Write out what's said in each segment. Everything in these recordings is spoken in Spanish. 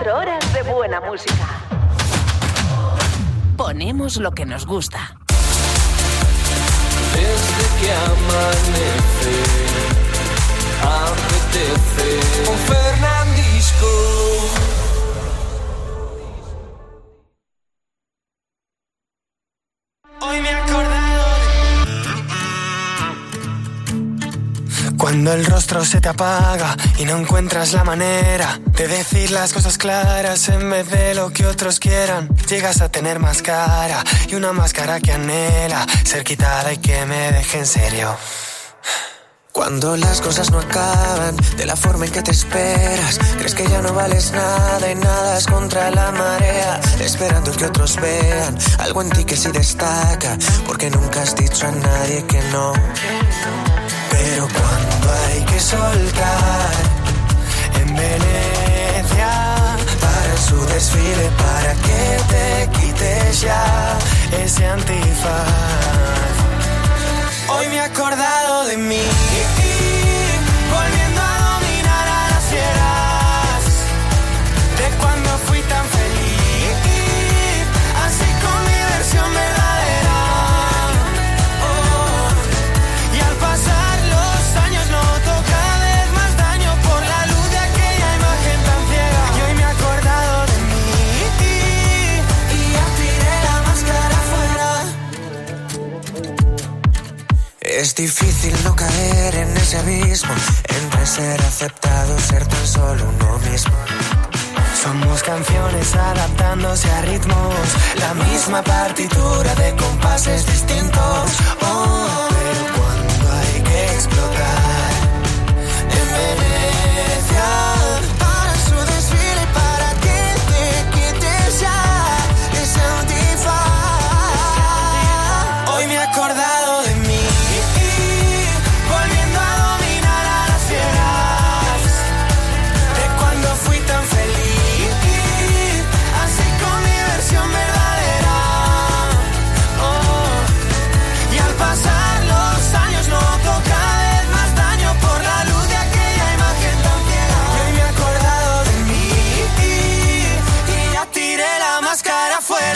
24 horas de buena música. Ponemos lo que nos gusta. Desde que amanece, apetece con Fernandisco. Hoy me he acordado cuando el rostro se te apaga y no encuentras la manera de decir las cosas claras en vez de lo que otros quieran. Llegas a tener más cara y una máscara que anhela ser quitada y que me deje en serio. Cuando las cosas no acaban de la forma en que te esperas, crees que ya no vales nada y nadas contra la marea, esperando que otros vean algo en ti que sí destaca, porque nunca has dicho a nadie que no. Pero cuando hay que soltar en Venecia para su desfile, para que te quites ya ese antifaz. Hoy me he acordado de mí, volviendo a dominar a las fieras, de cuando fui tan feliz, así con mi versión verdadera. Oh, y al pasar los años noto cada vez más daño por la luz de aquella imagen tan ciega. Y hoy me he acordado de mí y ya tiré la máscara fuera. Es difícil no caer en ese abismo entre ser aceptado, ser tan solo uno mismo. Somos canciones adaptándose a ritmos, la misma partitura de compases distintos. Oh, pero cuando hay que explotar en Venecia para su desfile, para que te quites ya ese antifaz. Hoy me he acordado de mí, volviendo a dominar a las fieras, de cuando fui tan feliz, así con mi versión verdadera. Oh, y al pasar los años noto cada vez más daño por la luz de aquella imagen tan ciega. Y hoy me he acordado de mí y ya tiré la máscara fuera.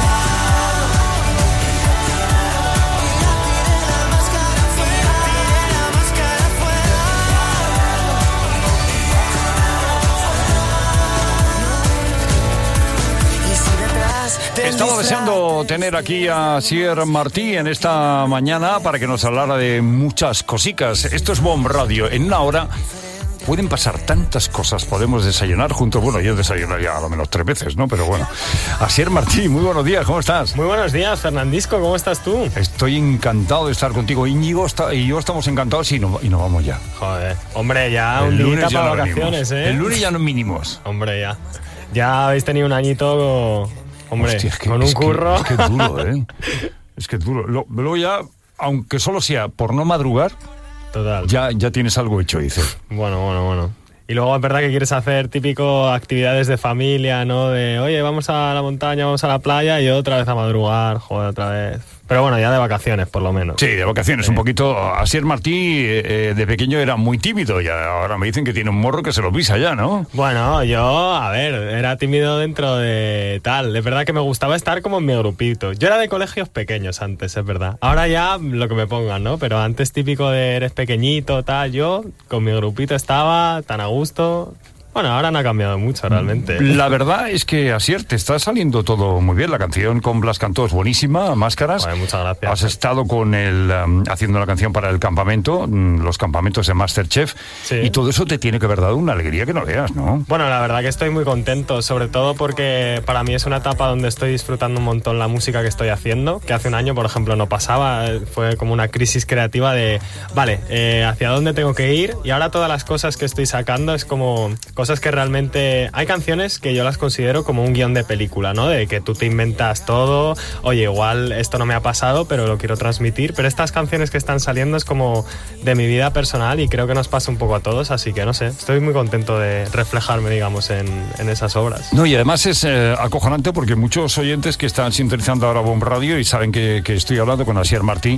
Estaba deseando tener aquí a Asier Martí en esta mañana para que nos hablara de muchas cositas. Esto es Bomb Radio. En una hora pueden pasar tantas cosas. Podemos desayunar juntos. Bueno, yo desayuno ya a lo menos 3 veces, ¿no? Pero bueno. Asier Martí, muy buenos días. ¿Cómo estás? Muy buenos días, Fernandisco. ¿Cómo estás tú? Estoy encantado de estar contigo. Íñigo y yo estamos encantados y nos vamos ya. Joder. Hombre, ya un día para vacaciones, ¿eh? El lunes ya nos minimos. Hombre, ya. Ya habéis tenido un añito... Hombre, hostia, con un curro. Es que es duro, ¿eh? Es que es duro. Luego ya, aunque solo sea por no madrugar, total, ya tienes algo hecho, dices. Bueno. Y luego es verdad que quieres hacer típico actividades de familia, ¿no? De, oye, vamos a la montaña, vamos a la playa y otra vez a madrugar, joder, otra vez. Pero bueno, ya de vacaciones, por lo menos. Sí, de vacaciones, sí. Un poquito. Asier Martí, de pequeño era muy tímido y ahora me dicen que tiene un morro que se lo pisa ya, ¿no? Bueno, yo, a ver, era tímido dentro de tal. Es verdad que me gustaba estar como en mi grupito. Yo era de colegios pequeños antes, es verdad. Ahora ya lo que me pongan, ¿no? Pero antes típico de eres pequeñito, tal. Yo con mi grupito estaba tan a gusto. Bueno, ahora no ha cambiado mucho realmente. La verdad es que, Asier, te está saliendo todo muy bien. La canción con Blas Cantó es buenísima, Máscaras. Joder, muchas gracias. Has estado con haciendo la canción para el campamento, los campamentos de MasterChef, sí. Y todo eso te tiene que haber dado una alegría que no veas, ¿no? Bueno, la verdad que estoy muy contento, sobre todo porque para mí es una etapa donde estoy disfrutando un montón la música que estoy haciendo, que hace un año, por ejemplo, no pasaba. Fue como una crisis creativa de, vale, ¿hacia dónde tengo que ir? Y ahora todas las cosas que estoy sacando es como cosas que realmente... Hay canciones que yo las considero como un guión de película, ¿no? De que tú te inventas todo, oye, igual esto no me ha pasado, pero lo quiero transmitir. Pero estas canciones que están saliendo es como de mi vida personal y creo que nos pasa un poco a todos, así que no sé, estoy muy contento de reflejarme, digamos, en esas obras. No, y además es acojonante porque muchos oyentes que están sintonizando ahora Bomb Radio y saben que estoy hablando con Asier Martí,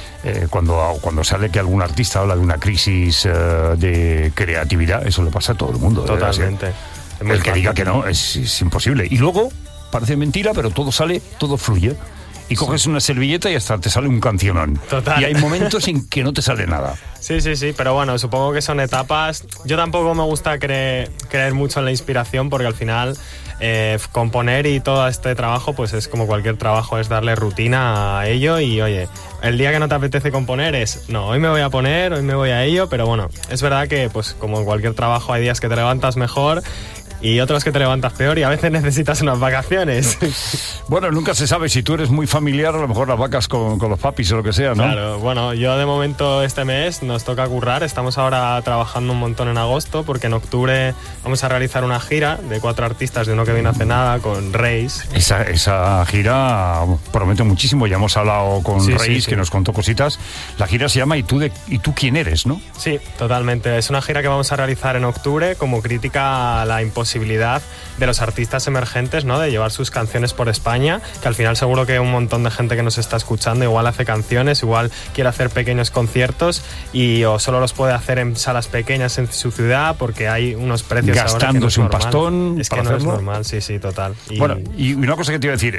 cuando sale que algún artista habla de una crisis de creatividad, eso le pasa a todo el mundo. Totalmente. El que diga que no, es imposible. Y luego, parece mentira, pero todo sale, todo fluye. Y coges una servilleta y hasta te sale un cancionón. Total. Y hay momentos en que no te sale nada. Sí, pero bueno, supongo que son etapas. Yo tampoco me gusta creer mucho en la inspiración, porque al final componer y todo este trabajo, pues es como cualquier trabajo, es darle rutina a ello. Y oye, el día que no te apetece componer no, hoy me voy a poner, hoy me voy a ello. Pero bueno, es verdad que pues como en cualquier trabajo hay días que te levantas mejor y otros que te levantas peor, y a veces necesitas unas vacaciones. Bueno, nunca se sabe, si tú eres muy familiar, a lo mejor las vacas con los papis o lo que sea, ¿no? Claro, bueno, yo de momento este mes nos toca currar, estamos ahora trabajando un montón en agosto, porque en octubre vamos a realizar una gira de 4 artistas, de uno que vino hace nada, con Reis. Esa gira promete muchísimo, ya hemos hablado con Reis, que nos contó cositas. La gira se llama ¿Y tú quién eres?, ¿no? Sí, totalmente, es una gira que vamos a realizar en octubre como crítica a la imposibilidad de los artistas emergentes, ¿no?, de llevar sus canciones por España, que al final seguro que un montón de gente que nos está escuchando igual hace canciones, igual quiere hacer pequeños conciertos o solo los puede hacer en salas pequeñas en su ciudad porque hay unos precios gastándose ahora que no un pastón es que no es normal, sí, total. Bueno, y una cosa que te iba a decir,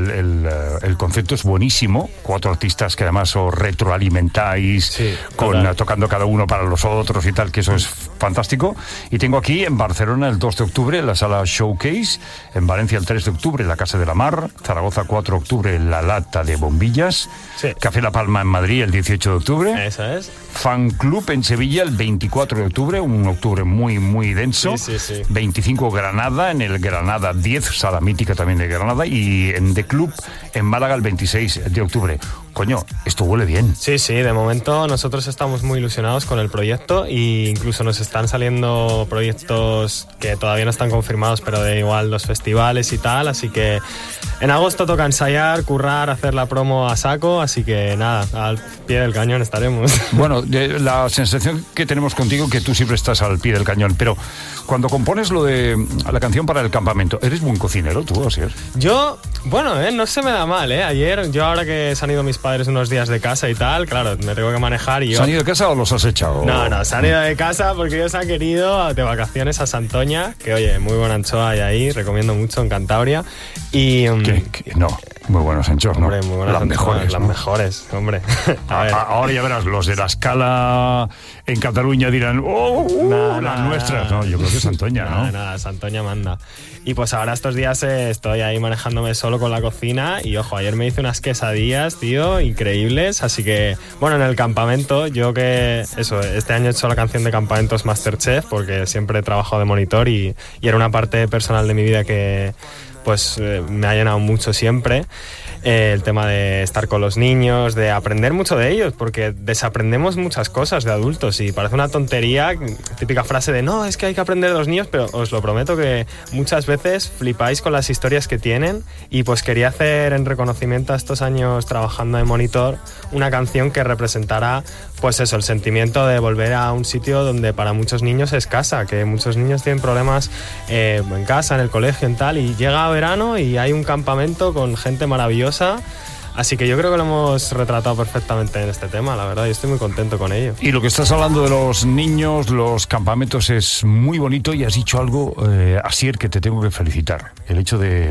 el concepto es buenísimo, 4 artistas que además os retroalimentáis, tocando cada uno para los otros y tal, que eso es fantástico. Y tengo aquí en Barcelona el 2 de octubre en la sala Showcase, en Valencia el 3 de octubre en la Casa de la Mar, Zaragoza 4 de octubre en la Lata de Bombillas, Café La Palma en Madrid el 18 de octubre, eso es. Fan Club en Sevilla el 24 de octubre, un octubre muy, muy denso, 25 Granada, en el Granada 10, sala mítica también de Granada, y en The Club en Málaga el 26 de octubre. Coño, esto huele bien. Sí, de momento nosotros estamos muy ilusionados con el proyecto, e incluso nos están saliendo proyectos que todavía no están confirmados, pero de igual los festivales y tal, así que en agosto toca ensayar, currar, hacer la promo a saco, así que nada, al pie del cañón estaremos. Bueno, la sensación que tenemos contigo es que tú siempre estás al pie del cañón, pero cuando compones lo de la canción para el campamento, ¿eres buen cocinero tú, así es? Yo, bueno, no se me da mal, Ayer, yo ahora que se han ido mis padres unos días de casa y tal, claro, me tengo que manejar y yo... ¿Se han ido de casa o los has echado? No, se han ido de casa porque ellos han querido de vacaciones a Santoña, que oye, muy buena anchoa hay ahí, recomiendo mucho en Cantabria, y... No, muy buenos anchoas, ¿no? Hombre, muy buenas anchoas, las mejores, hombre. Ahora ya verás, los de la Escala en Cataluña dirán, las nuestras. No, yo creo que Santoña, ¿no? Nada, Santoña manda. Y pues ahora estos días estoy ahí manejándome solo con la cocina y ojo, ayer me hice unas quesadillas, tío, increíbles, así que, bueno, en el campamento, yo que, este año he hecho la canción de Campamentos Masterchef porque siempre he trabajado de monitor y era una parte personal de mi vida que, pues, me ha llenado mucho siempre. El tema de estar con los niños, de aprender mucho de ellos, porque desaprendemos muchas cosas de adultos y parece una tontería, típica frase de no, es que hay que aprender de los niños, pero os lo prometo que muchas veces flipáis con las historias que tienen y pues quería hacer en reconocimiento a estos años trabajando de monitor una canción que representara pues eso, el sentimiento de volver a un sitio donde para muchos niños es casa, que muchos niños tienen problemas en casa, en el colegio, en tal, y llega verano y hay un campamento con gente maravillosa. Así que yo creo que lo hemos retratado perfectamente en este tema, la verdad, y estoy muy contento con ello. Y lo que estás hablando de los niños, los campamentos, es muy bonito y has dicho algo, Asier, que te tengo que felicitar. El hecho de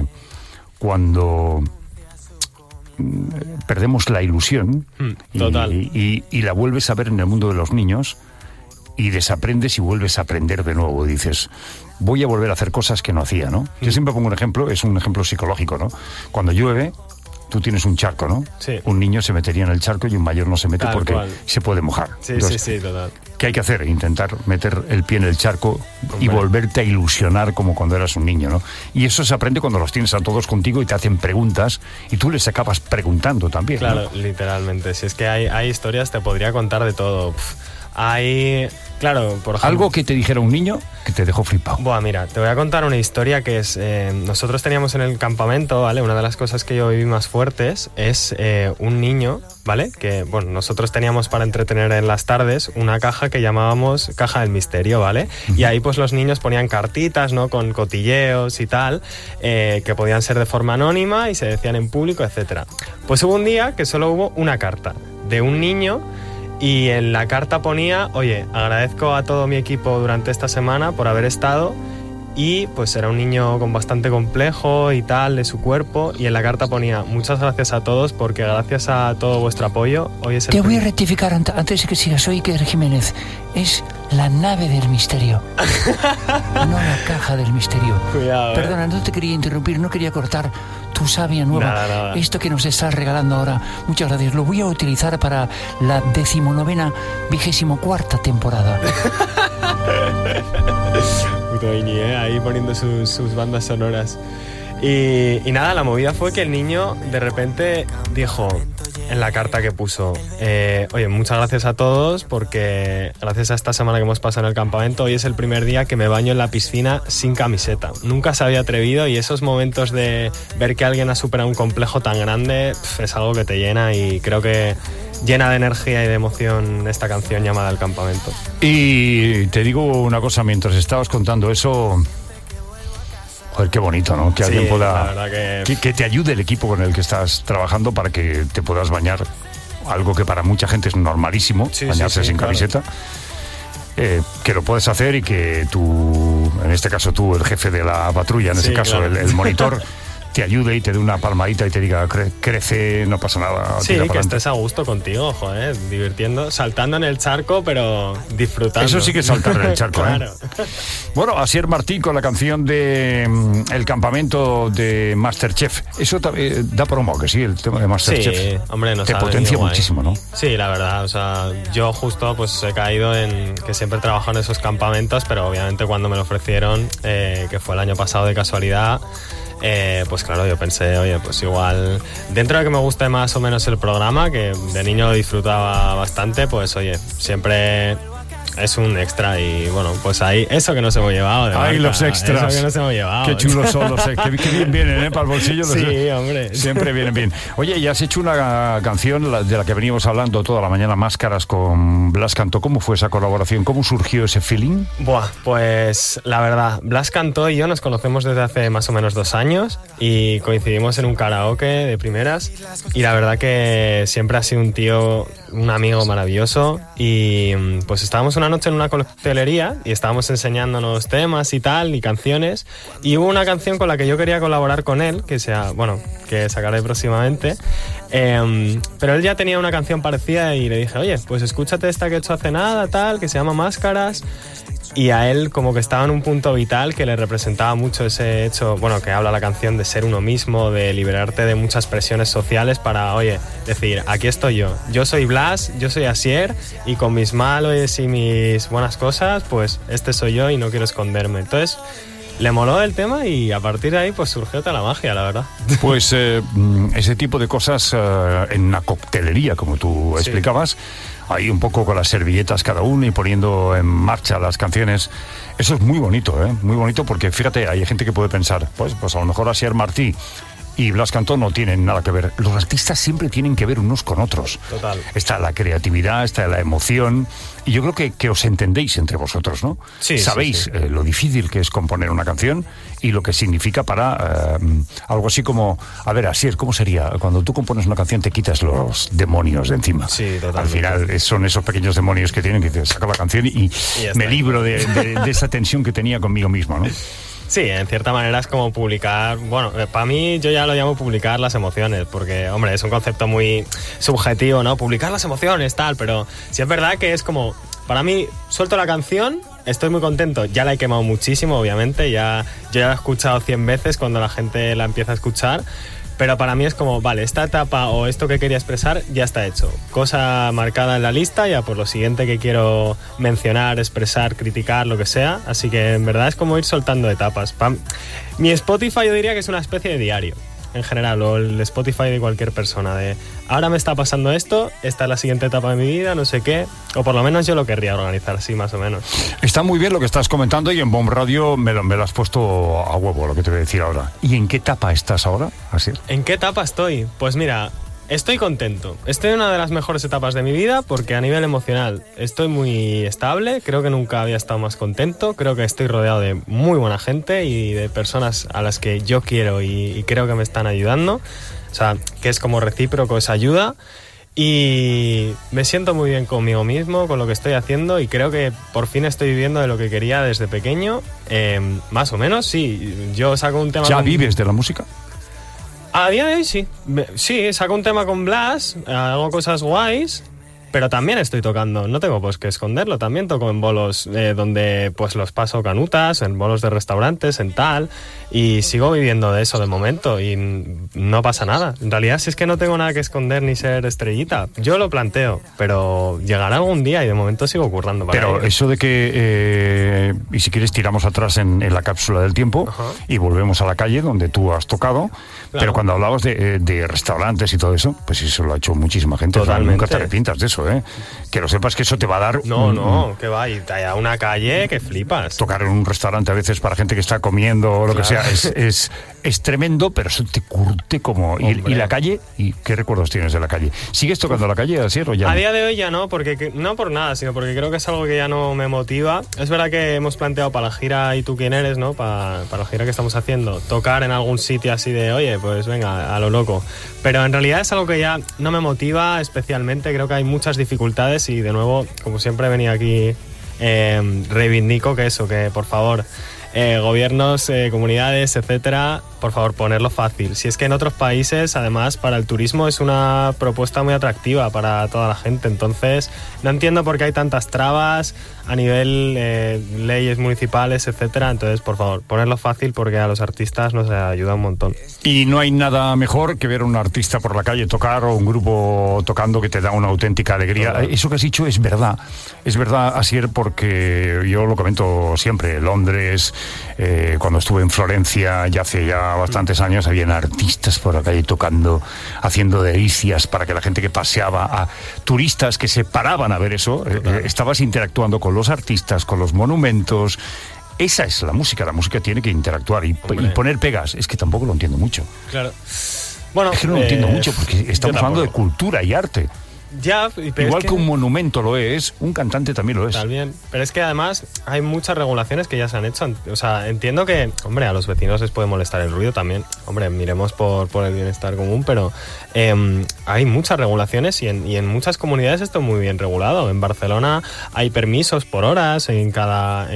cuando perdemos la ilusión y la vuelves a ver en el mundo de los niños y desaprendes y vuelves a aprender de nuevo. Dices, voy a volver a hacer cosas que no hacía, ¿no? Yo siempre pongo un ejemplo, es un ejemplo psicológico, ¿no? Cuando llueve, tú tienes un charco, ¿no? Sí. Un niño se metería en el charco y un mayor no se mete porque se puede mojar. Sí, entonces, sí, total. ¿Qué hay que hacer? Intentar meter el pie en el charco y volverte a ilusionar como cuando eras un niño, ¿no? Y eso se aprende cuando los tienes a todos contigo y te hacen preguntas y tú les acabas preguntando también. Claro, ¿no? Literalmente. Si es que hay historias, te podría contar de todo. Hay... Claro, por ejemplo... Algo que te dijera un niño que te dejó flipado. Buah, mira, te voy a contar una historia que es... nosotros teníamos en el campamento, ¿vale? Una de las cosas que yo viví más fuertes es un niño, ¿vale? Que, bueno, nosotros teníamos para entretener en las tardes una caja que llamábamos Caja del Misterio, ¿vale? Y ahí pues los niños ponían cartitas, ¿no? Con cotilleos y tal, que podían ser de forma anónima y se decían en público, etcétera. Pues hubo un día que solo hubo una carta de un niño. Y en la carta ponía, oye, agradezco a todo mi equipo durante esta semana por haber estado y pues era un niño con bastante complejo y tal de su cuerpo, y en la carta ponía: muchas gracias a todos porque gracias a todo vuestro apoyo hoy es el... Te voy a rectificar antes de que sigas. Soy Iker Jiménez. Es la nave del misterio, no la caja del misterio. Cuidado, Perdona, no te quería interrumpir, no quería cortar tu savia nueva. Nada. Esto que nos estás regalando ahora, muchas gracias. Lo voy a utilizar para la 19ª, 24ª temporada. Puto Iñi, ahí poniendo sus bandas sonoras. Y nada, la movida fue que el niño de repente dijo en la carta que puso: oye, muchas gracias a todos porque gracias a esta semana que hemos pasado en el campamento, hoy es el primer día que me baño en la piscina sin camiseta. Nunca se había atrevido, y esos momentos de ver que alguien ha superado un complejo tan grande es algo que te llena, y creo que llena de energía y de emoción esta canción llamada El Campamento. Y te digo una cosa, mientras estabas contando eso... Joder, qué bonito, ¿no? Que alguien pueda... Que te ayude el equipo con el que estás trabajando para que te puedas bañar. Algo que para mucha gente es normalísimo, bañarse sin camiseta. Que lo puedes hacer, y que tú, en este caso tú, el jefe de la patrulla, en ese caso el monitor, te ayude y te dé una palmadita y te diga: crece, no pasa nada. Sí, que estés a gusto contigo, joder, divirtiendo, saltando en el charco, pero disfrutando. Eso sí que es saltar en el charco, claro. Bueno, Asier Martí con la canción de El Campamento de Masterchef. Eso da promo, que sí, el tema de Masterchef. Sí, hombre, te potencia muchísimo, ¿no? Sí, la verdad, o sea, yo justo pues he caído en que siempre trabajo en esos campamentos, pero obviamente cuando me lo ofrecieron, que fue el año pasado de casualidad, pues claro, yo pensé, oye, pues igual, dentro de que me guste más o menos el programa, que de niño lo disfrutaba bastante, pues oye, siempre es un extra. Y bueno, pues ahí, eso que nos hemos llevado de marca, los extras, eso que nos hemos llevado. Qué chulos son los extras, qué bien vienen, para el bolsillo. Sí, hombre, siempre vienen bien. Oye, ya has hecho una canción de la que veníamos hablando toda la mañana, Máscaras, con Blas Cantó. ¿Cómo fue esa colaboración? ¿Cómo surgió ese feeling? Buah, pues la verdad, Blas Cantó y yo nos conocemos desde hace más o menos 2 años y coincidimos en un karaoke de primeras, y la verdad que siempre ha sido un tío, un amigo maravilloso. Y pues estábamos una noche en una coctelería y estábamos enseñándonos temas y tal, y canciones, y hubo una canción con la que yo quería colaborar con él, que sacaré próximamente, pero él ya tenía una canción parecida, y le dije: oye, pues escúchate esta que he hecho hace nada, tal, que se llama Máscaras. Y a él como que estaba en un punto vital que le representaba mucho ese hecho, bueno, que habla la canción de ser uno mismo, de liberarte de muchas presiones sociales para, oye, decir: aquí estoy yo soy Blas, yo soy Asier, y con mis males y mis buenas cosas, pues este soy yo y no quiero esconderme. Entonces le moló el tema, y a partir de ahí pues surgió toda la magia, la verdad. Pues ese tipo de cosas en una coctelería, como tú explicabas, ahí un poco con las servilletas cada uno y poniendo en marcha las canciones. Eso es muy bonito, muy bonito, porque fíjate, hay gente que puede pensar, pues a lo mejor Asier Martí y Blas Cantó no tienen nada que ver. Los artistas siempre tienen que ver unos con otros. Total. Está la creatividad, está la emoción, y yo creo que os entendéis entre vosotros, ¿no? Sí, sabéis sí. Lo difícil que es componer una canción y lo que significa para algo así como, a ver, Asier, ¿cómo sería? Cuando tú compones una canción te quitas los demonios de encima. Sí, totalmente. Al final son esos pequeños demonios que tienen, que te sacan la canción y me libro de esa tensión que tenía conmigo mismo, ¿no? Sí, en cierta manera es como publicar, bueno, para mí yo ya lo llamo publicar las emociones, porque, hombre, es un concepto muy subjetivo, ¿no? Publicar las emociones, tal, pero sí es verdad que es como, para mí, suelto la canción, estoy muy contento, ya la he quemado muchísimo, obviamente, yo ya la he escuchado 100 veces cuando la gente la empieza a escuchar, pero para mí es como, vale, esta etapa o esto que quería expresar ya está hecho. Cosa marcada en la lista, ya por lo siguiente que quiero mencionar, expresar, criticar, lo que sea. Así que en verdad es como ir soltando etapas. Mi Spotify yo diría que es una especie de diario, en general, o el Spotify de cualquier persona, de ahora me está pasando esto, esta es la siguiente etapa de mi vida, no sé qué, o por lo menos yo lo querría organizar así, más o menos. Está muy bien lo que estás comentando, y en Bomb Radio me lo has puesto a huevo, lo que te voy a decir ahora. ¿Y en qué etapa estás ahora, Asier? ¿En qué etapa estoy? Pues mira, estoy contento. Estoy en una de las mejores etapas de mi vida, porque a nivel emocional estoy muy estable. Creo que nunca había estado más contento. Creo que estoy rodeado de muy buena gente y de personas a las que yo quiero y creo que me están ayudando. O sea, que es como recíproco esa ayuda. Y me siento muy bien conmigo mismo, con lo que estoy haciendo, y creo que por fin estoy viviendo de lo que quería desde pequeño. Más o menos, sí. Yo saco un tema... ¿Ya vives de la música? A día de hoy sí. Sí, saco un tema con Blas, hago cosas guays, pero también estoy tocando. No tengo pues que esconderlo. También toco en bolos donde pues los paso canutas, en bolos de restaurantes, en tal. Y sigo viviendo de eso de momento y no pasa nada. En realidad, si es que no tengo nada que esconder ni ser estrellita, yo lo planteo, pero llegará algún día y de momento sigo currando para Pero ello. eso de que, y si quieres tiramos atrás en la cápsula del tiempo. Ajá. Y volvemos a la calle donde tú has tocado, claro. Pero cuando hablabas de restaurantes y todo eso, pues eso lo ha hecho muchísima gente. Totalmente. Nunca te arrepientas de eso, ¿eh? Que lo sepas que eso te va a dar... No, que va, y a una calle que flipas. Tocar en un restaurante a veces para gente que está comiendo o lo que sea es tremendo, pero eso te curte como... Y la calle, ¿y qué recuerdos tienes de la calle? ¿Sigues tocando la calle, Asier, o ya no? A día de hoy ya no, porque no por nada, sino porque creo que es algo que ya no me motiva. Es verdad que hemos planteado para la gira ¿Y tú quién eres?, ¿no? Para la gira que estamos haciendo, tocar en algún sitio así de, oye, pues venga, a lo loco. Pero en realidad es algo que ya no me motiva especialmente. Creo que hay muchas dificultades y, de nuevo, como siempre venía aquí, reivindico que por favor... gobiernos, comunidades, etcétera, por favor, ponerlo fácil. Si es que en otros países, además, para el turismo es una propuesta muy atractiva para toda la gente. Entonces, no entiendo por qué hay tantas trabas a nivel leyes municipales, etcétera. Entonces, por favor, ponerlo fácil porque a los artistas nos ayuda un montón. Y no hay nada mejor que ver a un artista por la calle tocar o un grupo tocando que te da una auténtica alegría. Claro. Eso que has dicho es verdad. Es verdad, Asier, porque yo lo comento siempre. Londres, cuando estuve en Florencia ya hace bastantes años, habían artistas por la calle tocando, haciendo delicias para que la gente que paseaba, a turistas que se paraban a ver eso, estabas interactuando con los artistas, con los monumentos. Esa es la música tiene que interactuar y poner pegas, es que tampoco lo entiendo mucho. Claro. Bueno, es que no lo entiendo mucho porque estamos hablando de cultura y arte. Ya, igual que un monumento lo es, un cantante también lo es. También, pero es que además hay muchas regulaciones que ya se han hecho. O sea, entiendo que, hombre, a los vecinos les puede molestar el ruido también. Hombre, miremos por el bienestar común, pero hay muchas regulaciones y en muchas comunidades esto es muy bien regulado. En Barcelona hay permisos por horas en cada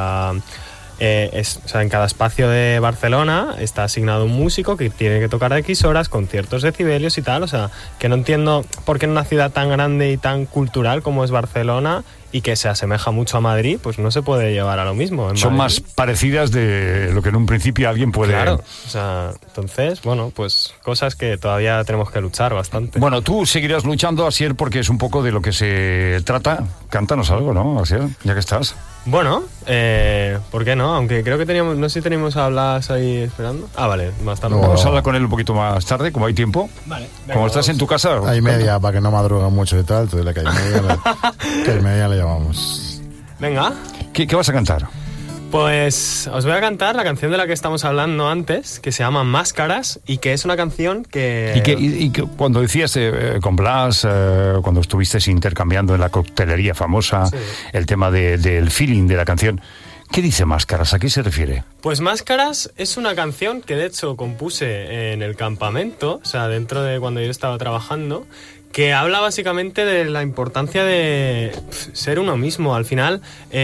espacio de Barcelona está asignado un músico que tiene que tocar a X horas con ciertos decibelios y tal. O sea, que no entiendo por qué en una ciudad tan grande y tan cultural como es Barcelona y que se asemeja mucho a Madrid, pues no se puede llevar a lo mismo. Son más parecidas de lo que en un principio alguien puede... Claro, o sea, entonces, bueno, pues cosas que todavía tenemos que luchar bastante. Bueno, tú seguirás luchando, Asier, porque es un poco de lo que se trata. Cántanos algo, ¿no, Asier? Ya que estás. Bueno, ¿por qué no? Aunque creo que teníamos, no sé si teníamos a Blas ahí esperando. Ah, vale, más tarde. No. Vamos a hablar con él un poquito más tarde, como hay tiempo. Vale. Venga, como estás en tu casa. Hay media, para que no madrugan mucho y tal, entonces la calle media le llamamos. Venga. ¿Qué vas a cantar? Pues os voy a cantar la canción de la que estamos hablando antes, que se llama Máscaras, y que es una canción que... Y que cuando decías con Blas, cuando estuviste intercambiando en la coctelería famosa, sí, el tema del feeling de la canción, ¿qué dice Máscaras? ¿A qué se refiere? Pues Máscaras es una canción que de hecho compuse en el campamento, o sea, dentro de cuando yo estaba trabajando, que habla básicamente de la importancia de ser uno mismo. Al final...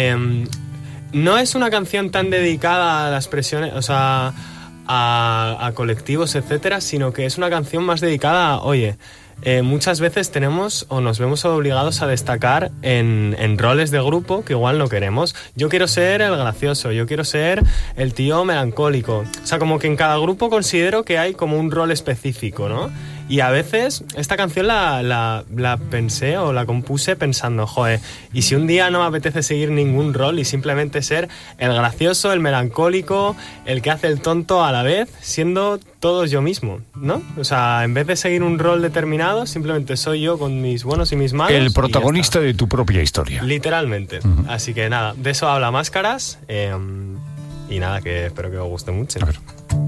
no es una canción tan dedicada a las presiones, o sea, a colectivos, etcétera, sino que es una canción más dedicada a, oye, muchas veces tenemos o nos vemos obligados a destacar en roles de grupo que igual no queremos. Yo quiero ser el gracioso, yo quiero ser el tío melancólico. O sea, como que en cada grupo considero que hay como un rol específico, ¿no? Y a veces esta canción la pensé o la compuse pensando, joder, ¿y si un día no me apetece seguir ningún rol y simplemente ser el gracioso, el melancólico, el que hace el tonto a la vez, siendo todos yo mismo, ¿no? O sea, en vez de seguir un rol determinado, simplemente soy yo con mis buenos y mis malos. El protagonista de tu propia historia. Literalmente. Así que nada, de eso habla Máscaras. Y nada, que espero que os guste mucho. A ver.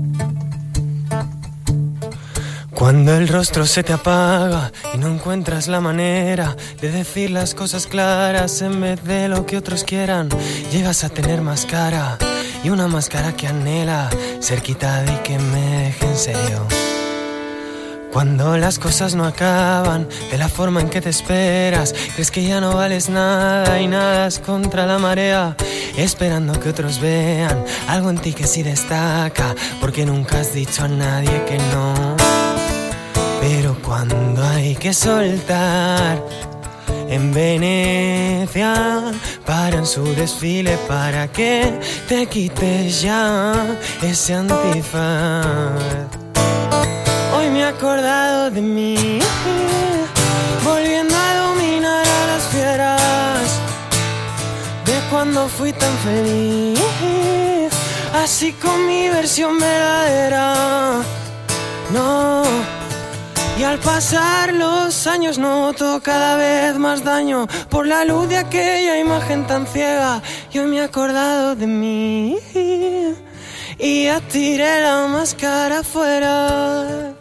Cuando el rostro se te apaga y no encuentras la manera de decir las cosas claras en vez de lo que otros quieran, llegas a tener más cara y una máscara que anhela ser quitada y que me deje en serio. Cuando las cosas no acaban de la forma en que te esperas, crees que ya no vales nada y nadas contra la marea, esperando que otros vean algo en ti que sí destaca, porque nunca has dicho a nadie que no. Pero cuando hay que soltar, en Venecia paran su desfile para que te quites ya ese antifaz. Hoy me he acordado de mí, volviendo a dominar a las fieras, de cuando fui tan feliz, así con mi versión verdadera. No. Y al pasar los años noto cada vez más daño por la luz de aquella imagen tan ciega. Y hoy me he acordado de mí y ya tiré la máscara afuera.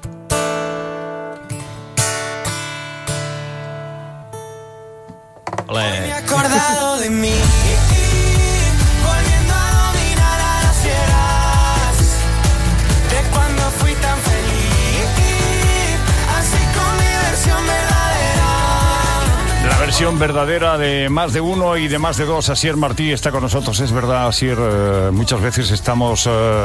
Hoy me he acordado de mí, volviendo a dominar a las fieras, de cuando fui tan feliz. La versión verdadera de Más de Uno y de Más de Dos. Asier Martí está con nosotros. Es verdad, Asier, muchas veces estamos,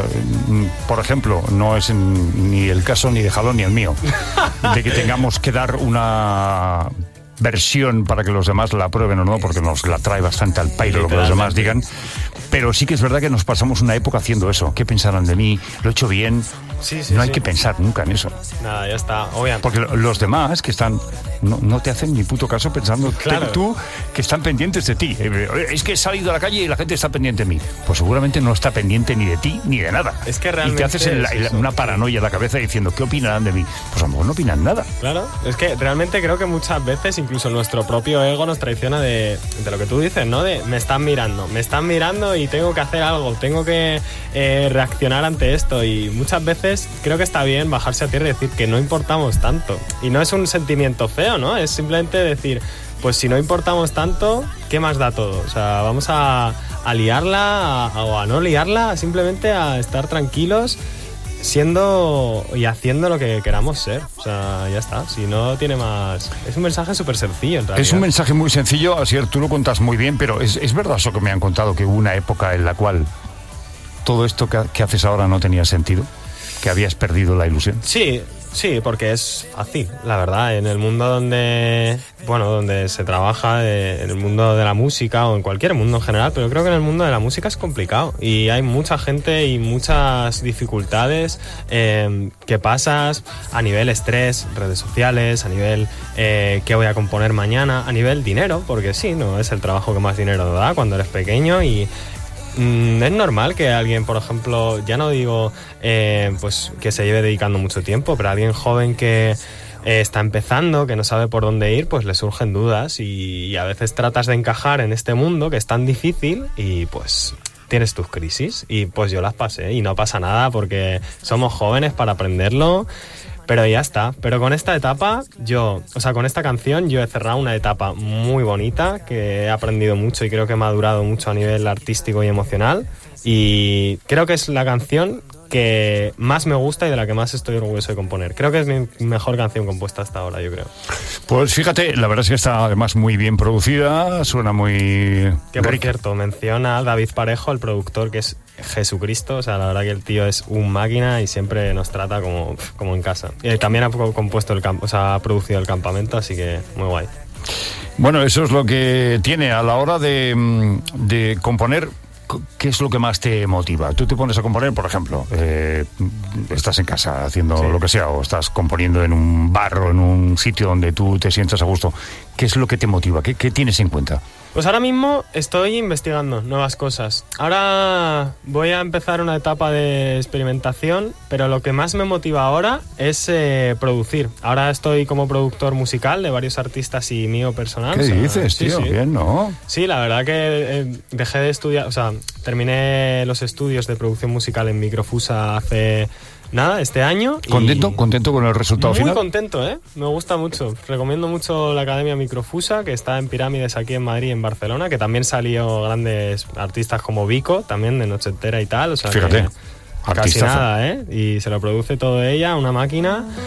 por ejemplo, no es ni el caso ni de Jalón ni el mío, de que tengamos que dar una versión para que los demás la aprueben o no, porque nos la trae bastante al pairo lo que los demás digan. Pero sí que es verdad que nos pasamos una época haciendo eso. ¿Qué pensarán de mí? ¿Lo he hecho bien? Sí, no hay que pensar nunca en eso. Nada, ya está. Obviamente. Porque los demás que están no te hacen ni puto caso pensando claro. tú que están pendientes de ti. Es que he salido a la calle y la gente está pendiente de mí. Pues seguramente no está pendiente ni de ti ni de nada. Es que realmente y te haces una paranoia en la cabeza diciendo ¿qué opinarán de mí? Pues a lo mejor no opinan nada. Claro, es que realmente creo que muchas veces incluso nuestro propio ego nos traiciona de lo que tú dices, ¿no? De me están mirando y tengo que hacer algo, tengo que reaccionar ante esto, y muchas veces creo que está bien bajarse a tierra y decir que no importamos tanto. Y no es un sentimiento feo, ¿no? Es simplemente decir, pues si no importamos tanto, ¿qué más da todo? O sea, vamos a liarla o a no liarla, simplemente a estar tranquilos, siendo y haciendo lo que queramos ser. O sea, ya está. Si no tiene más... Es un mensaje súper sencillo, en realidad. Es un mensaje muy sencillo, Asier, tú lo cuentas muy bien, pero es verdad eso que me han contado, que hubo una época en la cual todo esto que haces ahora no tenía sentido, que habías perdido la ilusión. Sí, porque es fácil, la verdad. En el mundo donde se trabaja, en el mundo de la música o en cualquier mundo en general, pero creo que en el mundo de la música es complicado y hay mucha gente y muchas dificultades que pasas a nivel estrés, redes sociales, a nivel qué voy a componer mañana, a nivel dinero, porque sí, no es el trabajo que más dinero da cuando eres pequeño y... es normal que alguien, por ejemplo, ya no digo pues que se lleve dedicando mucho tiempo, pero alguien joven que está empezando, que no sabe por dónde ir, pues le surgen dudas y a veces tratas de encajar en este mundo que es tan difícil y pues tienes tus crisis, y pues yo las pasé y no pasa nada porque somos jóvenes para aprenderlo. Pero ya está. Pero con esta etapa, con esta canción, yo he cerrado una etapa muy bonita, que he aprendido mucho y creo que he madurado mucho a nivel artístico y emocional. Y creo que es la canción que más me gusta y de la que más estoy orgulloso de componer. Creo que es mi mejor canción compuesta hasta ahora, yo creo. Pues fíjate, la verdad es que está además muy bien producida, suena muy... Que por cierto, menciona a David Parejo, el productor, que es Jesucristo. O sea, la verdad que el tío es un máquina y siempre nos trata como en casa. Y también ha compuesto ha producido el campamento, así que muy guay. Bueno, eso es lo que tiene a la hora de componer. ¿Qué es lo que más te motiva? Tú te pones a componer, por ejemplo, estás en casa haciendo lo que sea, o estás componiendo en un bar o en un sitio donde tú te sientas a gusto. ¿Qué es lo que te motiva? ¿Qué tienes en cuenta? Pues ahora mismo estoy investigando nuevas cosas. Ahora voy a empezar una etapa de experimentación, pero lo que más me motiva ahora es producir. Ahora estoy como productor musical de varios artistas y mío personal. ¿Qué dices, tío? Sí. Bien, ¿no? Sí, la verdad que dejé de estudiar, terminé los estudios de producción musical en Microfusa hace... este año. ¿Contento con el resultado final? Muy contento, me gusta mucho. Recomiendo mucho la Academia Microfusa, que está en Pirámides aquí en Madrid y en Barcelona, que también salió grandes artistas como Vico, también de Noche Entera y tal. O sea, fíjate, casi nada, y se lo produce todo ella, una máquina.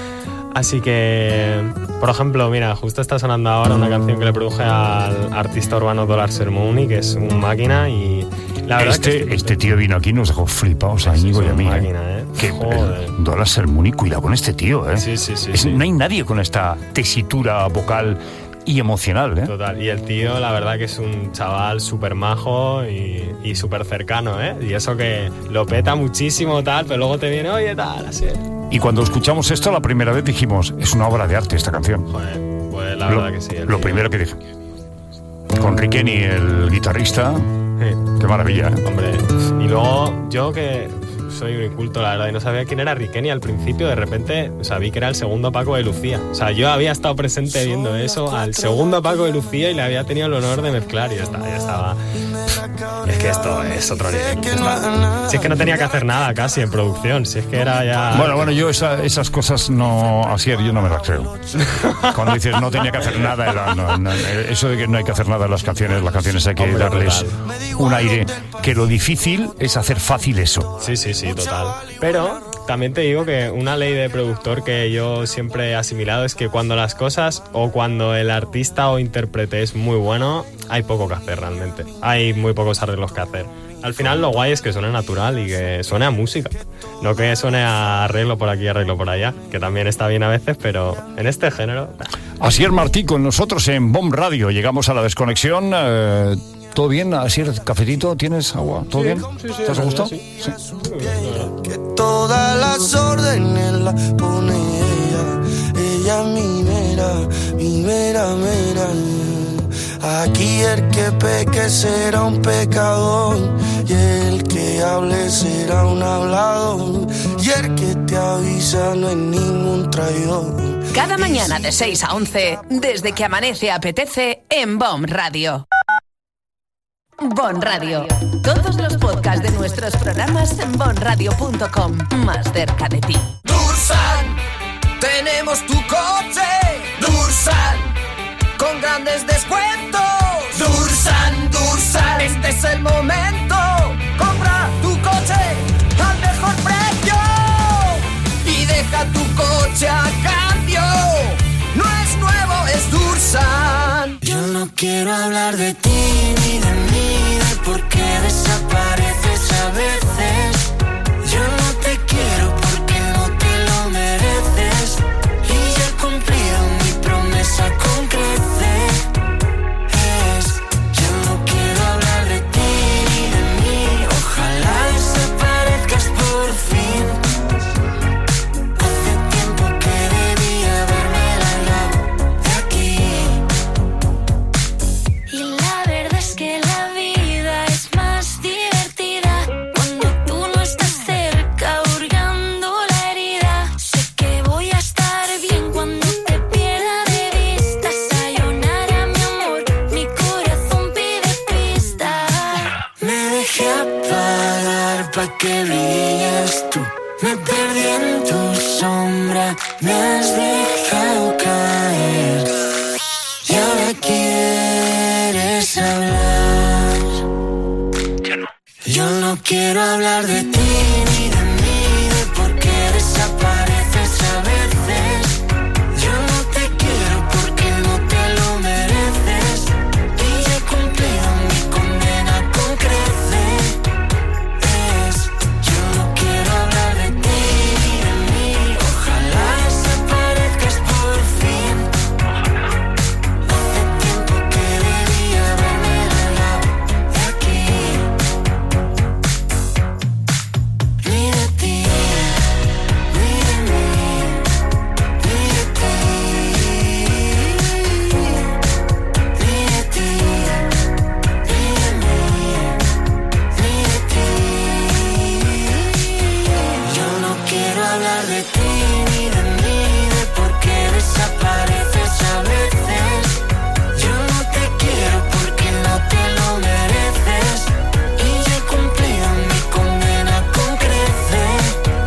Así que, por ejemplo, mira, justo está sonando ahora una canción que le produje al artista urbano Dollar Sermoni, que es un máquina, y la verdad este tío vino aquí y nos dejó flipados a Íñigo y a mí. Máquina, Que joder. Dollar Sermoni, cuidado con este tío, ¿eh? Sí. No hay nadie con esta tesitura vocal y emocional, ¿eh? Total, y el tío, la verdad que es un chaval súper majo y súper cercano, ¿eh? Y eso que lo peta muchísimo, tal, pero luego te viene, oye, tal, así. Y cuando escuchamos esto la primera vez dijimos, es una obra de arte esta canción. Joder, pues la verdad que sí. Lo primero que dije. Con Riqueni, el guitarrista, Sí. qué maravilla, ¿eh? Hombre, y luego yo que soy un inculto, la verdad, y no sabía quién era Riqueni al principio, de repente vi que era el segundo Paco de Lucía. O sea, yo había estado presente viendo eso al segundo Paco de Lucía y le había tenido el honor de mezclar y ya estaba. Es que esto es otro nivel. Si es que no tenía que hacer nada casi en producción, si es que era ya... Bueno, yo esas cosas no, así yo no me las creo. Cuando dices no tenía que hacer nada, eso de que no hay que hacer nada en las canciones hay que Hombre, darles total. un aire, que lo difícil es hacer fácil eso. Sí, total. Pero también te digo que una ley de productor que yo siempre he asimilado es que cuando las cosas o cuando el artista o intérprete es muy bueno, hay poco que hacer realmente. Hay muy pocos arreglos que hacer. Al final lo guay es que suene natural y que suene a música. No que suene a arreglo por aquí, arreglo por allá, que también está bien a veces, pero en este género... Asier Martí con nosotros en BOM Radio. Llegamos a la desconexión. ¿Todo bien, Asier? ¿Cafetito? ¿Tienes agua? ¿Todo bien? Sí, ¿Estás a gusto? sí. Sí. Que todas las órdenes las pone ella mi mera. Aquí el que peque será un pecador, y el que hable será un hablador, y el que te avisa no es ningún traidor. Cada mañana de 6 a 11, desde que amanece apetece en BOM Radio. BOM Radio. Todos los podcasts de nuestros programas en bomradio.com. Más cerca de ti. Dursan, tenemos tu coche. Dursan, con grandes descuentos. Dursan, este es el momento. Compra tu coche al mejor precio y deja tu coche a cambio. No es nuevo, es Dursan. Yo no quiero hablar de ti ni de mí, de por qué desapareces a veces. Yo no te quiero porque no te lo mereces, y ya he cumplido mi promesa con creces. Yo no quiero hablar de ti ni de mí, ojalá desaparezcas por fin. Hace tiempo que debía haberme largado de aquí. Y la verdad es que la vida es más divertida cuando tú no estás cerca, hurgando la herida. Sé que voy a estar bien cuando te pierda de vista. Sayonara, mi amor, mi corazón pide pista. Me dejé apagar pa' que brilles tú. Me perdí en tu sombra, me has dejado caer. Y ahora quieres hablar. Yo no quiero hablar de ti ni de mí, de por qué desapareces a veces. Yo no te quiero porque no te lo mereces, y ya he cumplido mi condena con creces. Yo no quiero hablar de ti ni de mí, ojalá desaparezcas por fin. Hace tiempo que debía haberme largado de aquí. Ni de ti, ni de mí, ni de ti, ni de ti, ni de mí, ni de ti. Yo no quiero hablar de ti ni de mí, de por qué desapareces a veces. Yo no te quiero porque no te lo mereces, y ya he cumplido mi condena con creces.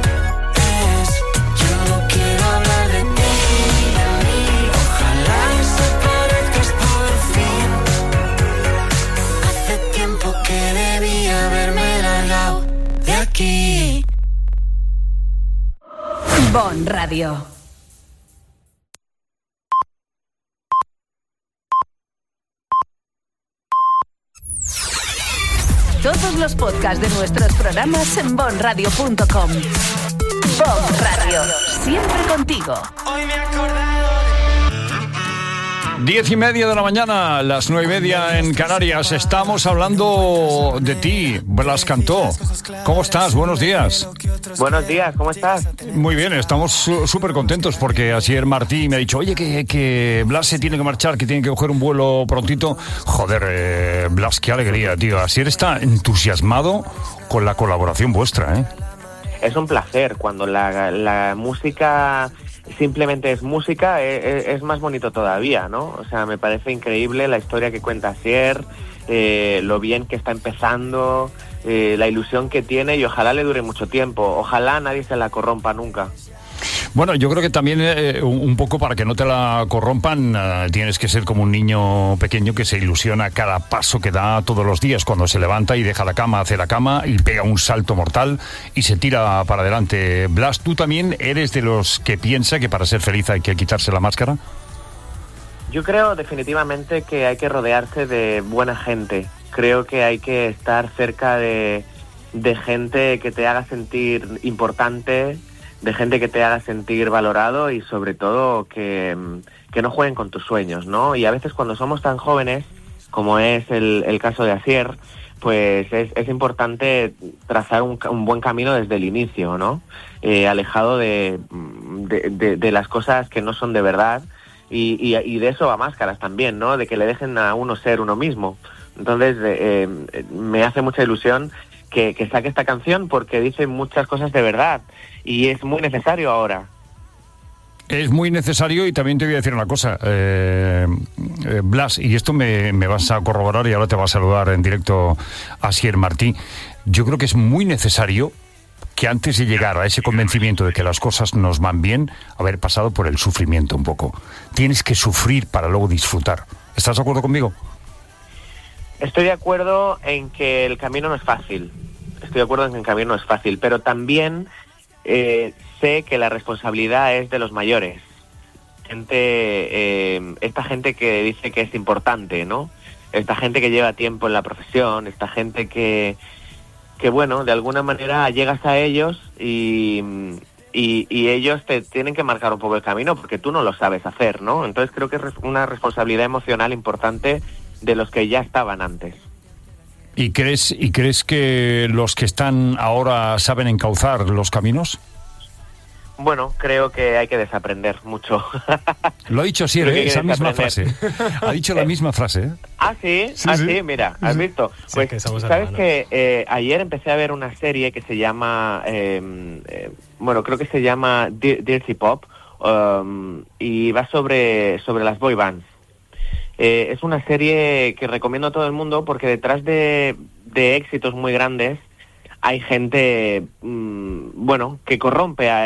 Yo no quiero hablar de ti ni de mí, ojalá desaparezcas por fin. Hace tiempo que debía haberme largado de aquí. BOM Radio. todos los podcasts de nuestros programas en bonradio.com. Bon Radio, siempre contigo. Hoy me he acordado. 10:30 de la mañana, las 9:30 en Canarias. Estamos hablando de ti, Blas Cantó. ¿Cómo estás? Buenos días. Buenos días, ¿cómo estás? Muy bien, estamos súper contentos porque ayer Martí me ha dicho, oye, que Blas se tiene que marchar, que tiene que coger un vuelo prontito. Joder, Blas, qué alegría, tío. Asier está entusiasmado con la colaboración vuestra, ¿eh? Es un placer cuando la música simplemente es música, es más bonito todavía, ¿no? O sea, me parece increíble la historia que cuenta Asier, lo bien que está empezando, la ilusión que tiene, y ojalá le dure mucho tiempo, ojalá nadie se la corrompa nunca. Bueno, yo creo que también un poco para que no te la corrompan, tienes que ser como un niño pequeño que se ilusiona cada paso que da todos los días, cuando se levanta y deja la cama, hace la cama y pega un salto mortal y se tira para adelante. Blas, ¿tú también eres de los que piensa que para ser feliz hay que quitarse la máscara? Yo creo definitivamente que hay que rodearse de buena gente. Creo que hay que estar cerca de gente que te haga sentir importante, de gente que te haga sentir valorado y sobre todo que no jueguen con tus sueños, ¿no? Y a veces cuando somos tan jóvenes, como es el caso de Asier, pues es importante trazar un buen camino desde el inicio, ¿no? Alejado de las cosas que no son de verdad y de eso va Máscaras también, ¿no? De que le dejen a uno ser uno mismo. Entonces me hace mucha ilusión que saque esta canción porque dice muchas cosas de verdad y es muy necesario ahora. Es muy necesario y también te voy a decir una cosa, Blas, y esto me vas a corroborar y ahora te va a saludar en directo Asier Martí. Yo creo que es muy necesario que antes de llegar a ese convencimiento de que las cosas nos van bien, haber pasado por el sufrimiento un poco. Tienes que sufrir para luego disfrutar. ¿Estás de acuerdo conmigo? Estoy de acuerdo en que el camino no es fácil. Pero también sé que la responsabilidad es de los mayores. Esta gente que dice que es importante, ¿no? Esta gente que lleva tiempo en la profesión, esta gente que bueno, de alguna manera llegas a ellos y ellos te tienen que marcar un poco el camino porque tú no lo sabes hacer, ¿no? Entonces creo que es una responsabilidad emocional importante de los que ya estaban antes. ¿Y crees que los que están ahora saben encauzar los caminos? Bueno, creo que hay que desaprender mucho. Lo ha dicho Asier, esa misma frase. Ha dicho la misma frase, ¿eh? ¿Ah, sí? Sí, mira, ¿has visto? Sí, pues, que somos ¿sabes hermanos. que ayer empecé a ver una serie que se llama, creo que se llama Dirty Pop, y va sobre las boy bands. Es una serie que recomiendo a todo el mundo porque detrás de éxitos muy grandes hay gente, que corrompe a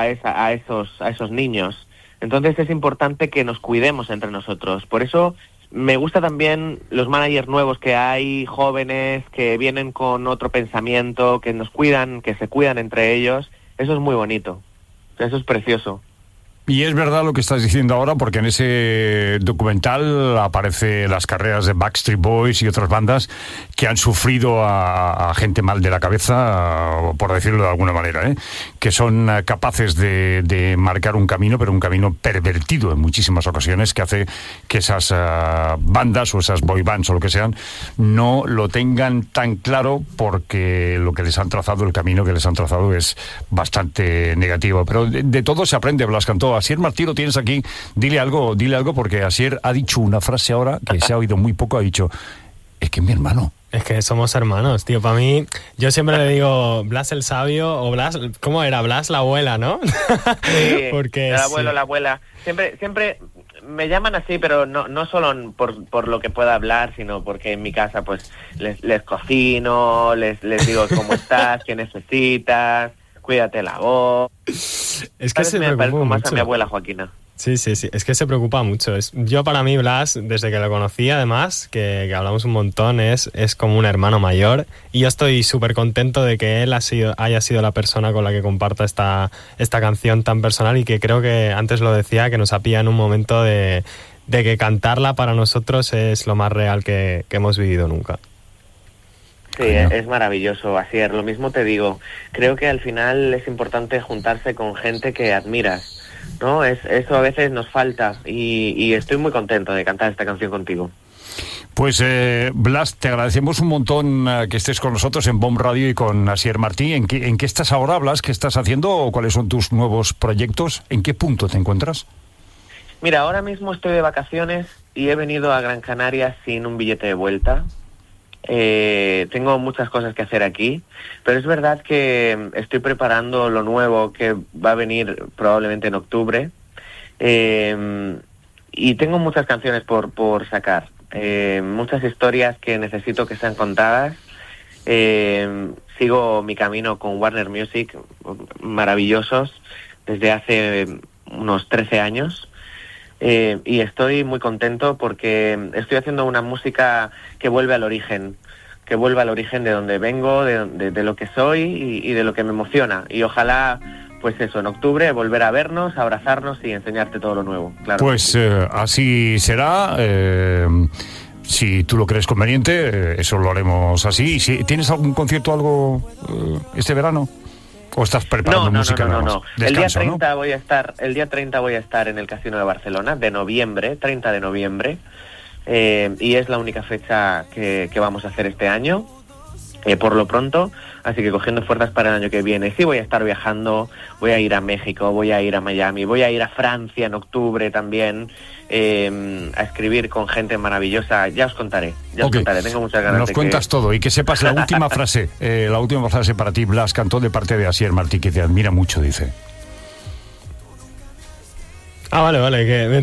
esos niños. Entonces es importante que nos cuidemos entre nosotros. Por eso me gusta también los managers nuevos que hay, jóvenes, que vienen con otro pensamiento, que nos cuidan, que se cuidan entre ellos. Eso es muy bonito. Eso es precioso. Y es verdad lo que estás diciendo ahora, porque en ese documental aparecen las carreras de Backstreet Boys y otras bandas que han sufrido a gente mal de la cabeza, por decirlo de alguna manera, que son capaces de marcar un camino, pero un camino pervertido en muchísimas ocasiones, que hace que esas bandas o esas boy bands o lo que sean no lo tengan tan claro, porque lo que les han trazado, el camino que les han trazado es bastante negativo. Pero de todo se aprende, Blas Cantó. Asier Martí lo tienes aquí, dile algo, porque Asier ha dicho una frase ahora que se ha oído muy poco, ha dicho, es que es mi hermano. Es que somos hermanos, tío. Para mí, yo siempre le digo Blas el sabio o Blas, ¿cómo era? Blas la abuela, ¿no? Sí, porque el abuelo, la abuela. Siempre me llaman así, pero no solo por lo que pueda hablar, sino porque en mi casa pues les cocino, les digo cómo estás, qué necesitas, cuídate la voz. Es que se me parezco preocupa más mucho a mi abuela Joaquina. Sí, es que se preocupa mucho. Yo para mí Blas, desde que lo conocí además, que hablamos un montón, es como un hermano mayor, y yo estoy súper contento de que él haya sido la persona con la que comparta esta canción tan personal, y que creo que antes lo decía, que nos ha pillado en un momento de que cantarla para nosotros es lo más real que hemos vivido nunca. Sí, es maravilloso, Asier. Lo mismo te digo. Creo que al final es importante juntarse con gente que admiras, ¿no? Eso a veces nos falta y estoy muy contento de cantar esta canción contigo. Pues Blas, te agradecemos un montón que estés con nosotros en BOM Radio y con Asier Martí. ¿En qué estás ahora, Blas? ¿Qué estás haciendo o cuáles son tus nuevos proyectos? ¿En qué punto te encuentras? Mira, ahora mismo estoy de vacaciones y he venido a Gran Canaria sin un billete de vuelta. Tengo muchas cosas que hacer aquí, pero es verdad que estoy preparando lo nuevo que va a venir probablemente en octubre, y tengo muchas canciones por sacar, muchas historias que necesito que sean contadas. Sigo mi camino con Warner Music, maravillosos, desde hace unos 13 años. Y estoy muy contento porque estoy haciendo una música que vuelve al origen de donde vengo, de lo que soy y de lo que me emociona. Y ojalá, pues eso, en octubre volver a vernos, a abrazarnos y enseñarte todo lo nuevo. Claro. Pues así será. Si tú lo crees conveniente, eso lo haremos así. ¿Y si tienes algún concierto o algo este verano? ¿O estás preparando música? No. El día 30 voy a estar en el Casino de Barcelona, 30 de noviembre, y es la única fecha que vamos a hacer este año, por lo pronto, así que cogiendo fuerzas para el año que viene. Sí, voy a estar viajando, voy a ir a México, voy a ir a Miami, voy a ir a Francia en octubre también, a escribir con gente maravillosa. Ya os contaré, tengo muchas ganas. Nos cuentas todo y que sepas la última frase, para ti. Blas Cantó, de parte de Asier Martí, que te admira mucho, dice. Vale, que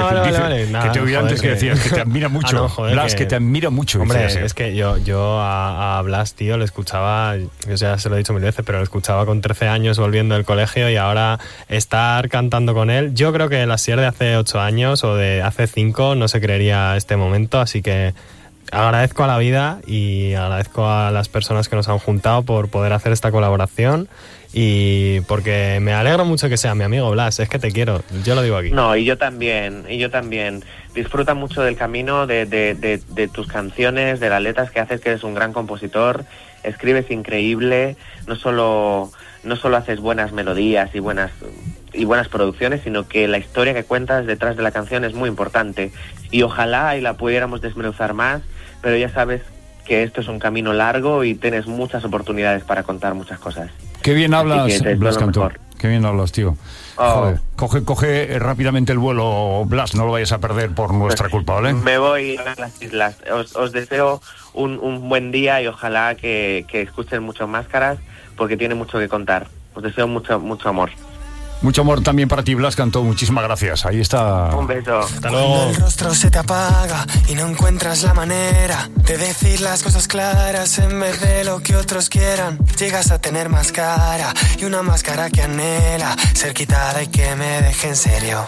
te oí antes que decías que te admira mucho. Blas, que te admira mucho. Hombre, es que yo a Blas, tío, lo escuchaba, yo ya se lo he dicho 1000 veces, pero lo escuchaba con 13 años volviendo del colegio, y ahora estar cantando con él, yo creo que el Asier de hace 8 años o de hace 5 no se creería este momento, así que agradezco a la vida y agradezco a las personas que nos han juntado por poder hacer esta colaboración. Y porque me alegro mucho que sea mi amigo Blas, es que te quiero, yo lo digo aquí. No, y yo también. Disfruta mucho del camino, de tus canciones, de las letras que haces, que eres un gran compositor, escribes increíble, no solo haces buenas melodías y buenas producciones, sino que la historia que cuentas detrás de la canción es muy importante. Y ojalá y la pudiéramos desmenuzar más, pero ya sabes que esto es un camino largo y tienes muchas oportunidades para contar muchas cosas. Qué bien hablas, Blas Cantó. Qué bien hablas, tío. Joder, coge rápidamente el vuelo, Blas, no lo vayas a perder por nuestra culpa, ¿vale? Me voy a las islas. Os deseo un buen día y ojalá que escuchen mucho Máscaras, porque tiene mucho que contar. Os deseo mucho amor. Mucho amor también para ti, Blas Cantó. Muchísimas gracias. Ahí está. Un beso. Hasta luego. Cuando el rostro se te apaga y no encuentras la manera de decir las cosas claras en vez de lo que otros quieran, llegas a tener más cara y una máscara que anhela ser quitada y que me deje en serio.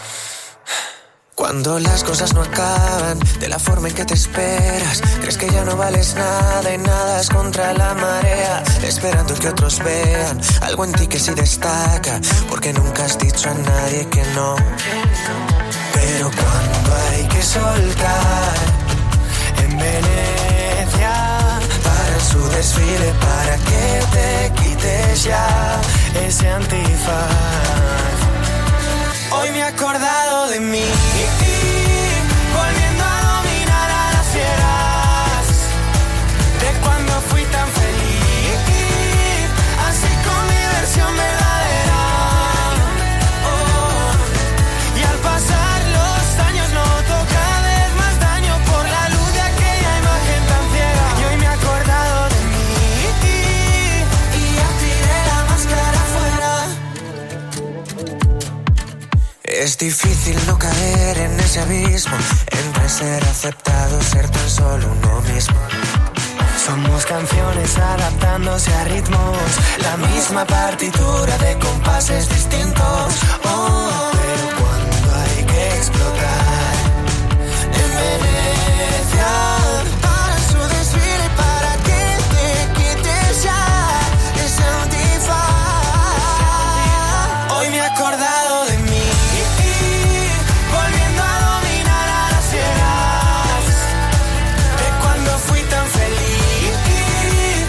Cuando las cosas no acaban de la forma en que te esperas, crees que ya no vales nada y nadas contra la marea, esperando que otros vean algo en ti que sí destaca, porque nunca has dicho a nadie que no. Pero cuando hay que soltar, en Venecia para su desfile, para que te quites ya ese antifaz. Hoy me he acordado de mí, volviendo a dominar a las fieras, de cuando fui tan feliz, así con mi versión verdadera. Oh, y al pasar los años noto cada vez más daño por la luz de aquella imagen tan ciega. Y hoy me he acordado de mí y ya tiré la máscara afuera. Es difícil no caer en ese abismo entre ser aceptado, ser tan solo uno mismo. Somos canciones adaptándose a ritmos, la misma partitura de compases distintos. Oh, pero cuando hay que explotar, en Venecia para su desfile, para que te quites ya ese antifaz. Hoy me he acordado de mí, volviendo a dominar a las fieras, de cuando fui tan feliz,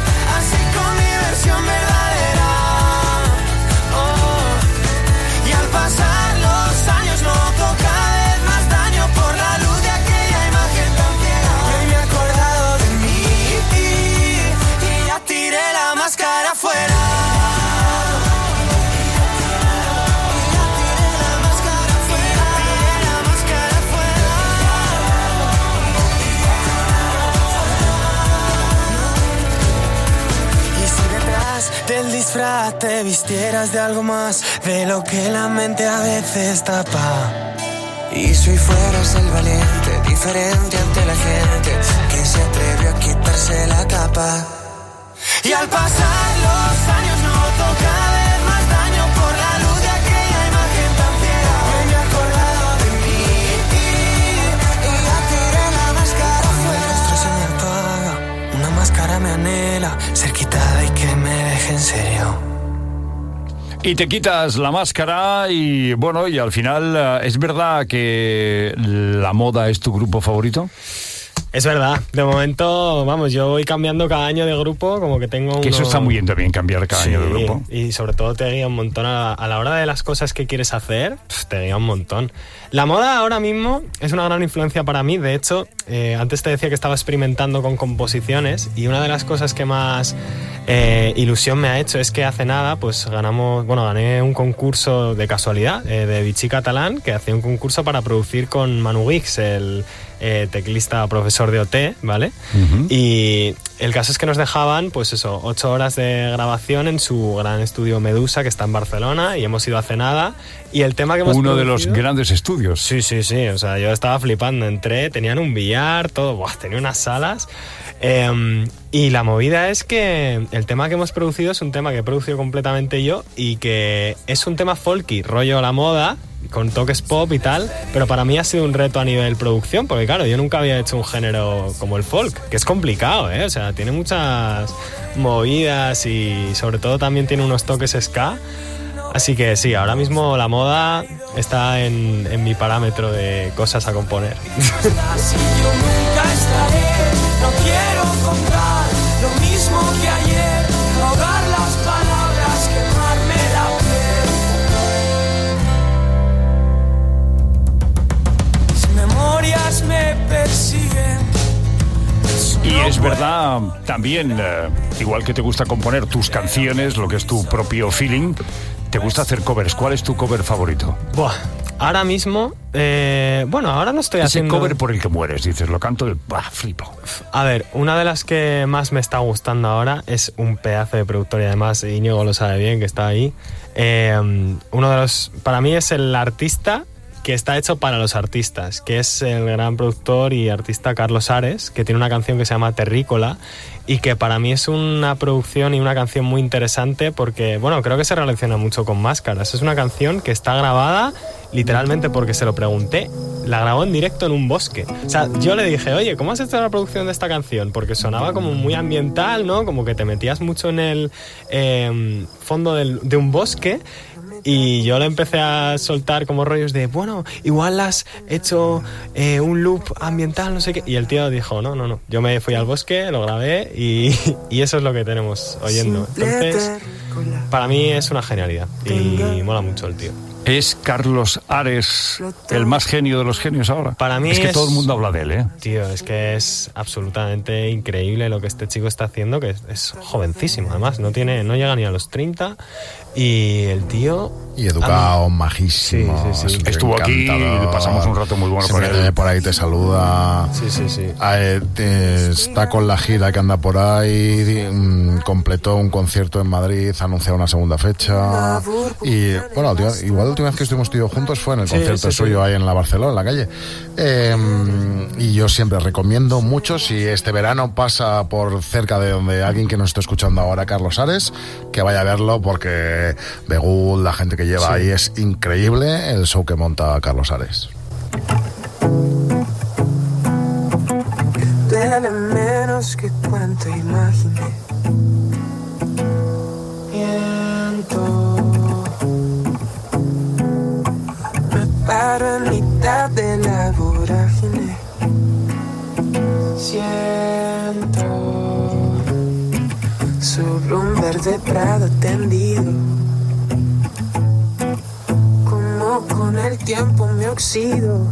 día te vistieras de algo más de lo que la mente a veces tapa. Y si hoy fueras el valiente, diferente ante la gente, que se atrevió a quitarse la capa. Y al pasar los años noto cada vez más daño por la luz de aquella imagen tan fiera. Hoy me he acordado de mí y ya tiré la máscara fuera. Mi rostro se me apaga, una máscara me anhela, ser quitada y que me deje en serio. Y te quitas la máscara y bueno, y al final, ¿es verdad que La Moda es tu grupo favorito? Es verdad, de momento, vamos, yo voy cambiando cada año de grupo, como que tengo Que eso está muy bien también, cambiar cada año de grupo. Y sobre todo te guía un montón a la hora de las cosas que quieres hacer, te guía un montón. La moda ahora mismo es una gran influencia para mí, de hecho, antes te decía que estaba experimentando con composiciones y una de las cosas que más ilusión me ha hecho es que hace nada, pues gané un concurso de casualidad de Vichy Catalán, que hacía un concurso para producir con Manu Guix, el teclista profesor de OT, ¿vale? Uh-huh. Y el caso es que nos dejaban, pues eso, 8 horas de grabación en su gran estudio Medusa, que está en Barcelona, y hemos ido hace nada. Y el tema que hemos Uno de los grandes estudios. Sí, o sea, yo estaba flipando, entré, tenían un billar, todo, tenía unas salas. Y la movida es que el tema que hemos producido es un tema que he producido completamente yo y que es un tema folky, rollo La Moda, con toques pop y tal, pero para mí ha sido un reto a nivel producción, porque claro, yo nunca había hecho un género como el folk, que es complicado, o sea, tiene muchas movidas y sobre todo también tiene unos toques ska, así que sí, ahora mismo La Moda está en mi parámetro de cosas a componer. Si yo nunca estaré, no quiero contar lo mismo que ayer, ahogar las palabras, quemarme la piel. Mis memorias me persiguen. Y es verdad también, igual que te gusta componer tus canciones, lo que es tu propio feeling, te gusta hacer covers. ¿Cuál es tu cover favorito? Buah, ahora mismo, ahora no estoy haciendo... Ese cover por el que mueres, dices, lo canto y flipo. A ver, una de las que más me está gustando ahora es un pedazo de productor y además Íñigo lo sabe bien, que está ahí. Uno de los... Para mí es el artista que está hecho para los artistas, que es el gran productor y artista Carlos Ares, que tiene una canción que se llama Terrícola y que para mí es una producción y una canción muy interesante porque, creo que se relaciona mucho con Máscaras. Es una canción que está grabada literalmente porque se lo pregunté. La grabó en directo en un bosque. O sea, yo le dije, oye, ¿cómo has hecho la producción de esta canción? Porque sonaba como muy ambiental, ¿no? Como que te metías mucho en el fondo de un bosque. Y yo le empecé a soltar como rollos de, igual has hecho un loop ambiental, no sé qué. Y el tío dijo, no. Yo me fui al bosque, lo grabé y eso es lo que tenemos oyendo. Entonces, para mí es una genialidad y mola mucho el tío. ¿Es Carlos Ares el más genio de los genios ahora? Para mí es que todo el mundo habla de él, ¿eh? Tío, es que es absolutamente increíble lo que este chico está haciendo, que es jovencísimo, además, no llega ni a los 30 y el tío... Y educado, majísimo. Sí. Estuvo aquí y pasamos un rato muy bueno con él. Por ahí te saluda. Sí. Está con la gira que anda por ahí, completó un concierto en Madrid, anunció una segunda fecha. Y bueno, tío, igual la última vez que estuvimos juntos fue en el concierto suyo ahí en la Barcelona, en la calle. Y yo siempre recomiendo mucho, si este verano pasa por cerca de donde alguien que nos está escuchando ahora, Carlos Ares, que vaya a verlo porque Begul, la gente que lleva ahí, es increíble el show que monta Carlos Ares. Duele menos que cuanto imaginé. Me paro en mitad de la vorágine. Siento sobre un verde prado tendido. Como con el tiempo me oxido.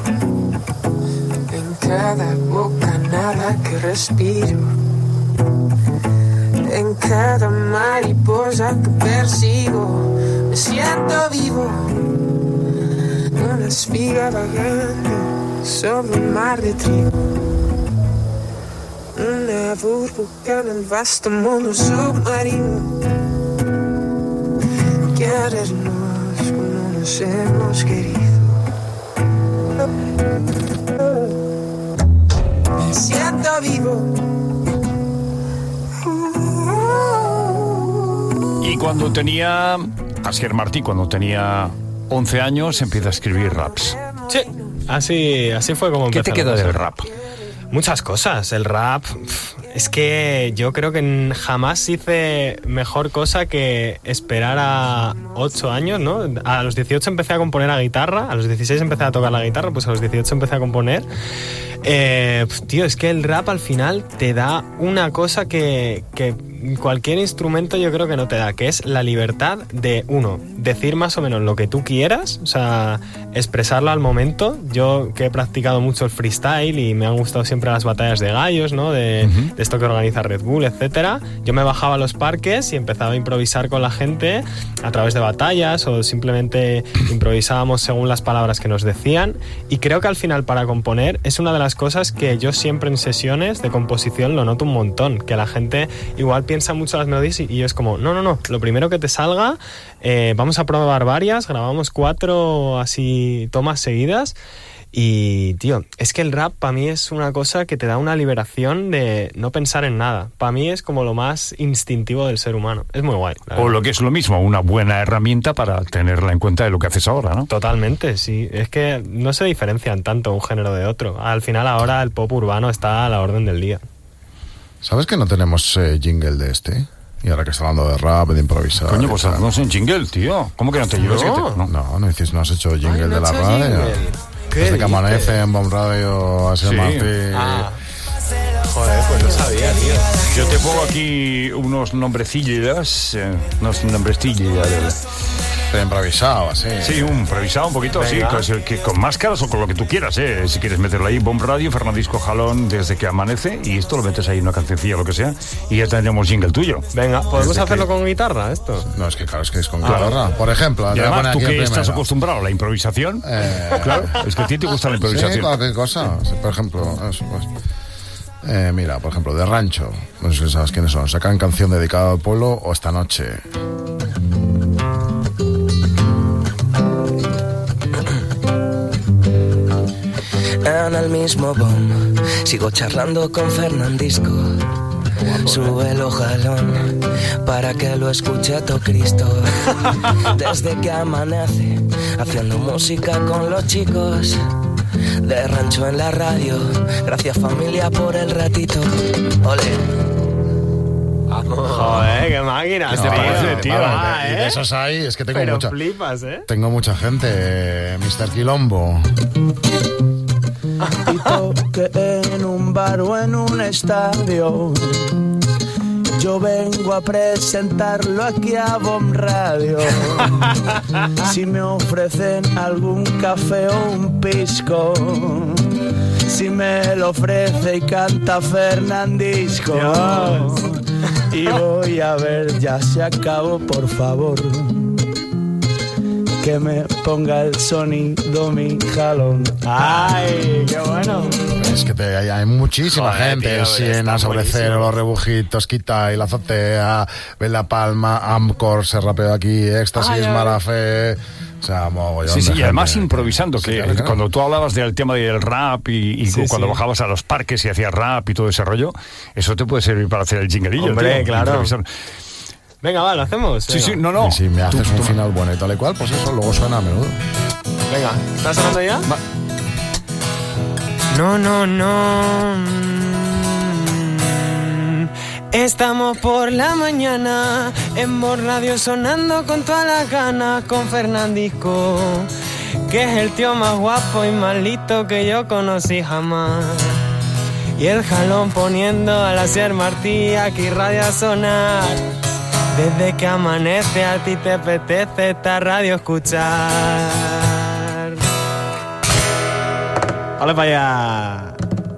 En cada bocanada que respiro, en cada mariposa que persigo, me siento vivo. Una espiga vagando sobre un mar de trigo. Una burbuja en el vasto mundo submarino. querernos como nos hemos querido. Me siento vivo. Y cuando tenía, Asier Martí, cuando tenía 11 años, empieza a escribir raps. Sí, así fue como empezó. ¿Qué te queda del rap? Muchas cosas. El rap, es que yo creo que jamás hice mejor cosa que esperar a 8 años, ¿no? A los 18 empecé a componer a guitarra, a los 16 empecé a tocar la guitarra, pues a los 18 empecé a componer. Tío, es que el rap al final te da una cosa que cualquier instrumento yo creo que no te da, que es la libertad de, uno, decir más o menos lo que tú quieras, o sea, expresarlo al momento. Yo que he practicado mucho el freestyle y me han gustado siempre las batallas de gallos, ¿no? De esto que organiza Red Bull, etcétera. Yo me bajaba a los parques y empezaba a improvisar con la gente a través de batallas o simplemente improvisábamos según las palabras que nos decían, y creo que al final para componer es una de las cosas que yo siempre en sesiones de composición lo noto un montón, que la gente igual piensa mucho las melodías y yo es como, no, lo primero que te salga, vamos a probar varias, grabamos 4 así tomas seguidas. Y, tío, es que el rap para mí es una cosa que te da una liberación de no pensar en nada. Para mí es como lo más instintivo del ser humano. Es muy guay. O lo que es lo mismo, una buena herramienta para tenerla en cuenta de lo que haces ahora, ¿no? Totalmente, sí. Es que no se diferencian tanto un género de otro. Al final ahora el pop urbano está a la orden del día. ¿Sabes que no tenemos jingle de este? Y ahora que está hablando de rap, de improvisar... Coño, pues haznos en jingle, tío. ¿Cómo que no te llevas? No has hecho jingle de la radio. Desde que amanece en Bomb Radio, Asier Martí. Joder, pues no sabía, tío. Yo te pongo aquí unos nombrecillos, Te he improvisado, así. Sí, improvisado un poquito, venga. Sí, con máscaras o con lo que tú quieras, si quieres meterlo ahí. Bomb Radio, Fernandisco Jalón, Desde que amanece, y esto lo metes ahí en una cancioncilla o lo que sea, y ya tendremos jingle tuyo. Venga, ¿podemos hacerlo con guitarra, esto? No, es que claro, es que es con guitarra. Por ejemplo, y además, tú que estás acostumbrado a la improvisación, claro, es que a ti te gusta la improvisación. Sí, cualquier cosa. Por ejemplo, eso, pues. Mira, por ejemplo, de Rancho, no sé si sabes quiénes son, sacan canción dedicada al pueblo o Esta noche. En el mismo bomb sigo charlando con Fernandisco. Sube el jalón para que lo escuche todo Cristo. Desde que amanece, haciendo música con los chicos. De Rancho en la radio, gracias familia por el ratito. Ole. Joder, qué máquina. Tío. Y de esos hay, es que tengo mucha. Flipas, Tengo mucha gente, Mr. Quilombo. Y toque en un bar o en un estadio. Yo vengo a presentarlo aquí a Bomb Radio. Si me ofrecen algún café o un pisco, si me lo ofrece y canta Fernandisco, Dios. Y voy a ver, ya se acabó, por favor, que me ponga el sonido mi jalón. ¡Ay, qué bueno! Es que hay muchísima gente. Tío, Siena, Sobrecero, Los Rebujitos, Quita y La Azotea, Ven La Palma, Amcor, se rapeó aquí, Éxtasis, Marafé. O sea, sí, y además improvisando, que cuando tú hablabas del tema del rap y cuando bajabas a los parques y hacías rap y todo ese rollo, eso te puede servir para hacer el jingleillo. Hombre, tío, claro. Venga, va, lo hacemos. Venga. Sí, no. Y si me haces un final bueno y tal y cual, pues eso luego suena a menudo. Venga, ¿estás sonando ya? Va. No. Estamos por la mañana en Bomb Radio sonando con todas las ganas con Fernandisco, que es el tío más guapo y más listo que yo conocí jamás. Y el jalón poniendo a la Asier Martí aquí radio a sonar. Desde que amanece a ti te apetece esta radio escuchar. ¡Vale para allá!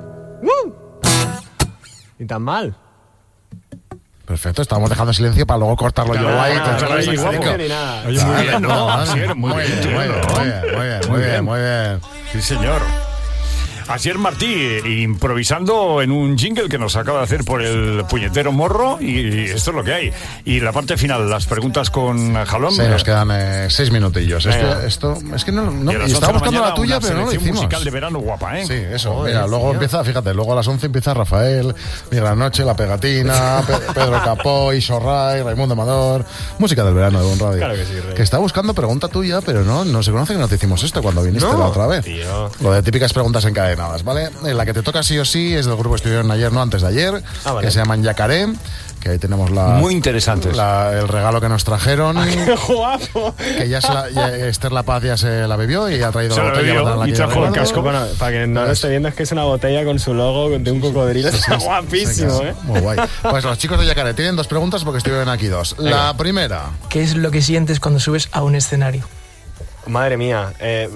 Ni tan mal. Perfecto, estamos dejando silencio para luego cortarlo yo guay. Oye, muy bien, ¿no? Muy bien. Muy bien. Sí, señor. Asier Martí, improvisando en un jingle que nos acaba de hacer por el puñetero morro, y esto es lo que hay. Y la parte final, las preguntas con Jalón. Sí, nos quedan 6 minutillos. Esto es que no estaba buscando la tuya, pero no lo hicimos. Musical de verano guapa, ¿eh? Sí, eso. Mira, luego empieza, fíjate, luego a las 11 empieza Rafael, Mira la Noche, La Pegatina, Pedro Capó, Isorray, Raimundo Amador. Música del verano de Bon Radio. Claro que sí, Rey. Que está buscando pregunta tuya, pero no se conoce que no te hicimos esto cuando viniste la otra vez. Tío. Lo de típicas preguntas encadenadas, ¿vale? La que te toca sí o sí es del grupo que estuvieron ayer, no antes de ayer, vale. que se llaman Yacaré. Que ahí tenemos muy interesantes. El regalo que nos trajeron. ¡Qué guapo! Que ya Esther La Paz ya se la bebió y ha traído se la botella. Y trajo el casco. Bueno, para que no lo esté viendo, es que es una botella con su logo de un cocodrilo. Está guapísimo, ¿eh? Muy guay. Pues los chicos de Yacaré tienen 2 preguntas porque estuvieron aquí 2. La primera. ¿Qué es lo que sientes cuando subes a un escenario? Madre mía.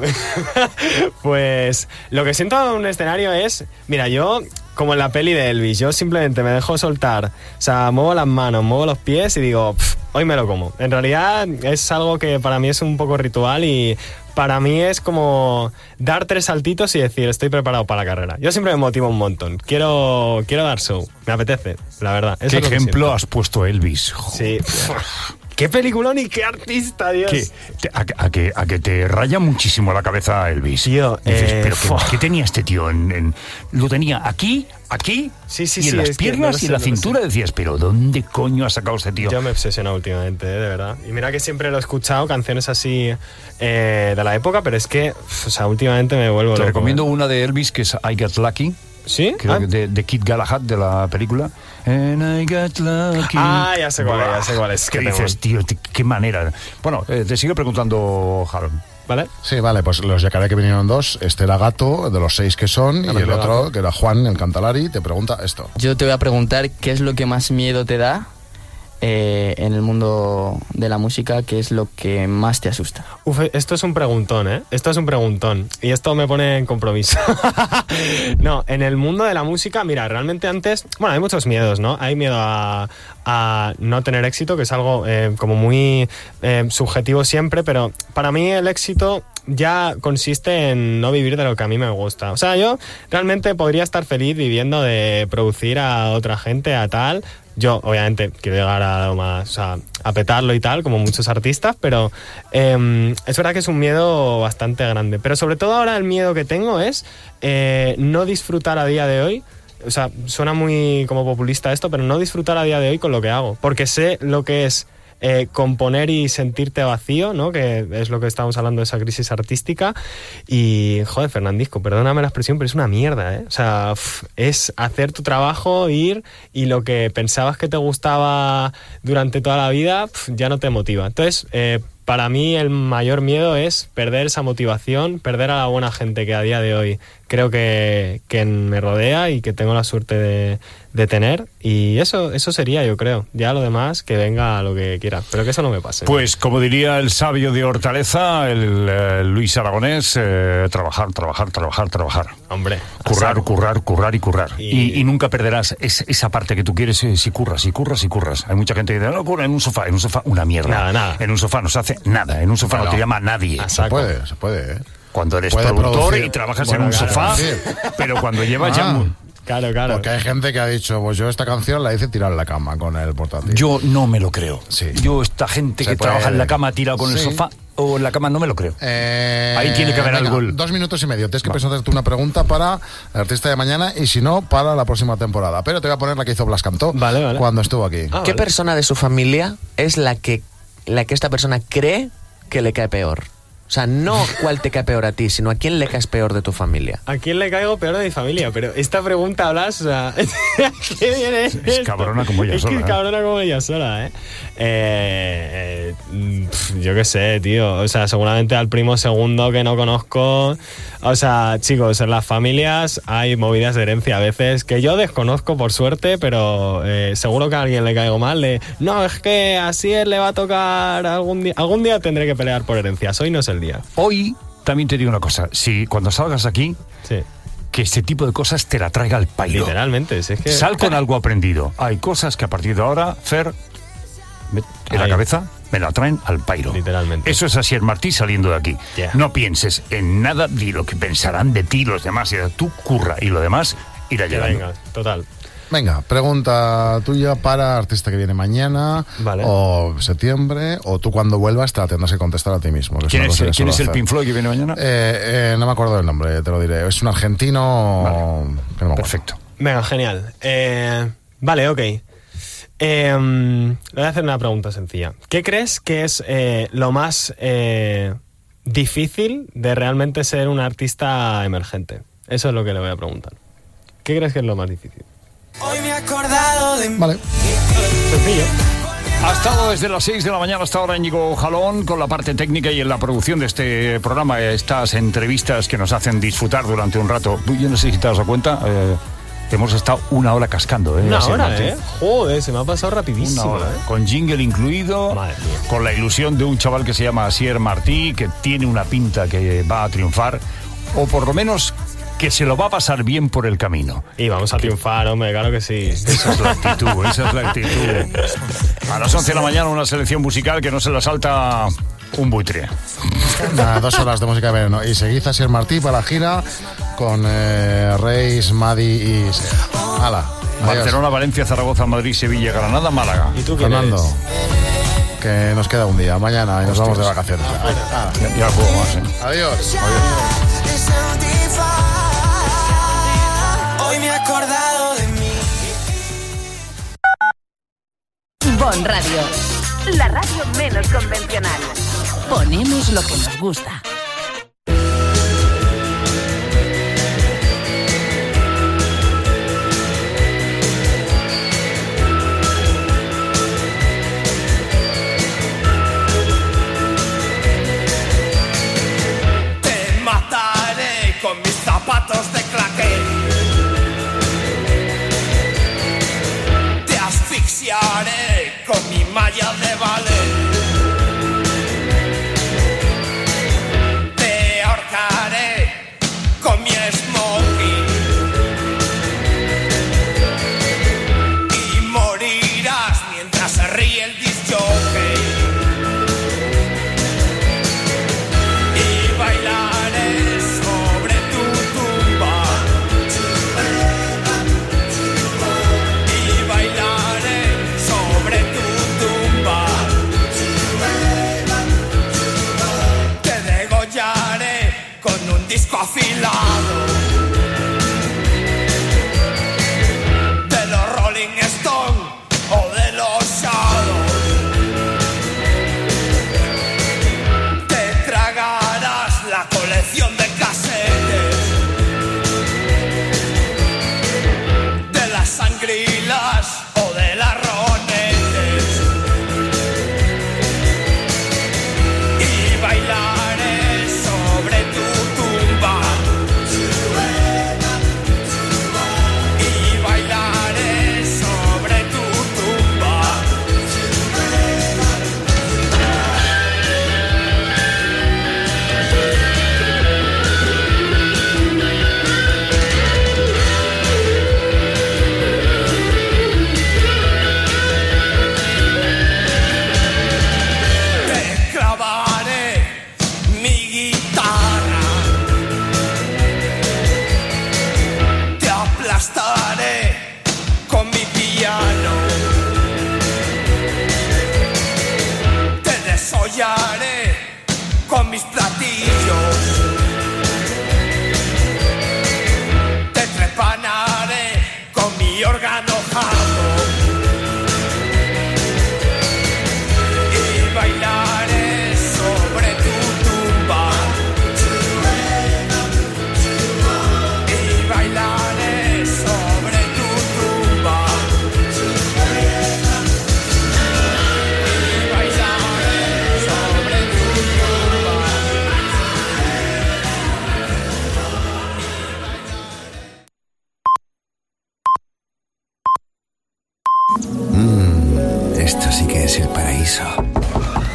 Pues lo que siento en un escenario es... Mira, yo... Como en la peli de Elvis, yo simplemente me dejo soltar, o sea, muevo las manos, muevo los pies y digo, hoy me lo como. En realidad es algo que para mí es un poco ritual y para mí es como dar 3 saltitos y decir, estoy preparado para la carrera. Yo siempre me motivo un montón, quiero dar show, me apetece, la verdad. ¿Qué ejemplo has puesto, Elvis? Sí. ¡Qué peliculón y qué artista, Dios! A que te raya muchísimo la cabeza Elvis. Tío, dices, pero ¿qué tenía este tío? Lo tenía aquí, sí, y en las piernas y en la cintura. Decías, pero ¿dónde coño ha sacado este tío? Yo me he obsesionado últimamente, de verdad. Y mira que siempre lo he escuchado, canciones así de la época, pero es que, o sea, últimamente me vuelvo loco. Te recomiendo una de Elvis que es I Got Lucky. ¿Sí? Creo que de Kid Galahad, de la película. And I got lucky. Ya sé cuál es. ¿Qué dices, tío? Qué manera. Bueno, te sigo preguntando, Harold. ¿Vale? Sí, vale, pues los Yacaré que vinieron 2, este era Gato, de los 6 que son, y el otro, que era Juan, el Cantalari, te pregunta esto. Yo te voy a preguntar qué es lo que más miedo te da en el mundo de la música, ¿qué es lo que más te asusta? Esto es un preguntón, ¿eh? Esto es un preguntón. Y esto me pone en compromiso. No, en el mundo de la música, mira, realmente antes... Bueno, hay muchos miedos, ¿no? Hay miedo a no tener éxito, que es algo como muy subjetivo siempre, pero para mí el éxito ya consiste en no vivir de lo que a mí me gusta. O sea, yo realmente podría estar feliz viviendo de producir a otra gente, a tal... Yo, obviamente, quiero llegar a petarlo y tal, como muchos artistas, pero es verdad que es un miedo bastante grande. Pero sobre todo ahora el miedo que tengo es no disfrutar a día de hoy. O sea, suena muy como populista esto, pero no disfrutar a día de hoy con lo que hago. Porque sé lo que es componer y sentirte vacío, ¿no? Que es lo que estamos hablando de esa crisis artística. Y, joder, Fernandisco, perdóname la expresión, pero es una mierda, ¿eh? O sea, es hacer tu trabajo, ir, y lo que pensabas que te gustaba durante toda la vida, ya no te motiva. Entonces, para mí el mayor miedo es perder esa motivación, perder a la buena gente que a día de hoy creo que me rodea y que tengo la suerte de tener. Y eso sería, yo creo. Ya lo demás, que venga lo que quiera. Pero que eso no me pase. Pues como diría el sabio de Hortaleza, el Luis Aragonés, trabajar. Hombre. Currar y currar. Y nunca perderás esa parte que tú quieres si curras. Hay mucha gente que dice, no, curra en un sofá, una mierda. Nada. En un sofá no se hace nada. En un sofá no te llama nadie. Se puede, ¿eh? Cuando eres productor y trabajas en un sofá, pero cuando llevas ya... Claro. Porque hay gente que ha dicho, pues yo esta canción la hice tirar en la cama con el portátil. Yo no me lo creo. Sí. Yo esta gente que trabaja en la cama tirado con el sofá o en la cama no me lo creo. Ahí tiene que haber algo. 2 minutos y medio. Tienes que pensarte una pregunta para el artista de mañana y si no, para la próxima temporada. Pero te voy a poner la que hizo Blas Cantó cuando estuvo aquí. ¿Qué persona de su familia es la que esta persona cree que le cae peor? O sea, no cuál te cae peor a ti, sino a quién le caes peor de tu familia. ¿A quién le caigo peor de mi familia? Pero esta pregunta hablas, o sea, ¿qué viene esto? Es cabrona como ella sola. Es cabrona como ella sola, yo qué sé, tío. O sea, seguramente al primo segundo que no conozco. O sea, chicos, en las familias hay movidas de herencia a veces que yo desconozco por suerte, pero seguro que a alguien le caigo mal. No, es que así él le va a tocar algún día. Algún día tendré que pelear por herencias. Hoy no es el día. Hoy también te digo una cosa, si cuando salgas aquí, que este tipo de cosas te la traiga al pairo. Literalmente, es que... Sal con algo aprendido. Hay cosas que a partir de ahora, Fer, en la cabeza, me la traen al pairo. Literalmente. Eso es Asier Martí saliendo de aquí. Yeah. No pienses en nada de lo que pensarán de ti los demás. Tú curra y lo demás irá llegando. Venga, total. Venga, pregunta tuya para artista que viene mañana, vale, o septiembre, o tú cuando vuelvas te la tendrás que contestar a ti mismo. ¿Quién es el Pink Floyd que viene mañana? No me acuerdo del nombre, te lo diré. Es un argentino... Vale. Que no me Perfecto. Venga, genial. Vale, ok. Le voy a hacer una pregunta sencilla. ¿Qué crees que es lo más difícil de realmente ser un artista emergente? Eso es lo que le voy a preguntar. ¿Qué crees que es lo más difícil? Hoy me he acordado de... Vale. Sencillo. Ha estado desde las 6 de la mañana hasta ahora Íñigo Jalón con la parte técnica y en la producción de este programa, estas entrevistas que nos hacen disfrutar durante un rato. Yo no sé si te has dado cuenta, hemos estado una hora cascando. Una hora, Joder, se me ha pasado rapidísimo. Una hora, con jingle incluido, con la ilusión de un chaval que se llama Asier Martí, que tiene una pinta que va a triunfar, o por lo menos que se lo va a pasar bien por el camino. Y vamos a triunfar, hombre, claro que sí. Esa es la actitud, esa es la actitud. A las 11 de la mañana una selección musical que no se la salta un buitre. 2 horas de música de verano. Y seguid a Asier Martí para la gira con Reis, Madi y... ¡Hala! Barcelona, Valencia, Zaragoza, Madrid, Sevilla, Granada, Málaga. ¿Y tú quién Fernando, eres? que nos queda un día. Mañana y nos vamos de vacaciones. Ya puedo más, Adiós. Hoy me he acordado de mí. Bon Radio, la radio menos convencional. Ponemos lo que nos gusta. Te mataré con mis zapatos de claqué. Te asfixiaré con mi malla de ballet. Te ahorcaré con mi smoking. Y morirás mientras se ríe el disc jockey. Y bailaré sobre tu tumba. Y bailaré sobre tu tumba. Te degollaré con un disco afilado de los Rolling Stones o de los Shadows. Te tragarás la colección de casetes de las Sangrilas o de las Ronettes. Y bailaré sobre tu tumba. Y bailaré sobre tu tumba. Te clavaré mi guitarra. Te aplastaré con mi piano. Te desollaré con mis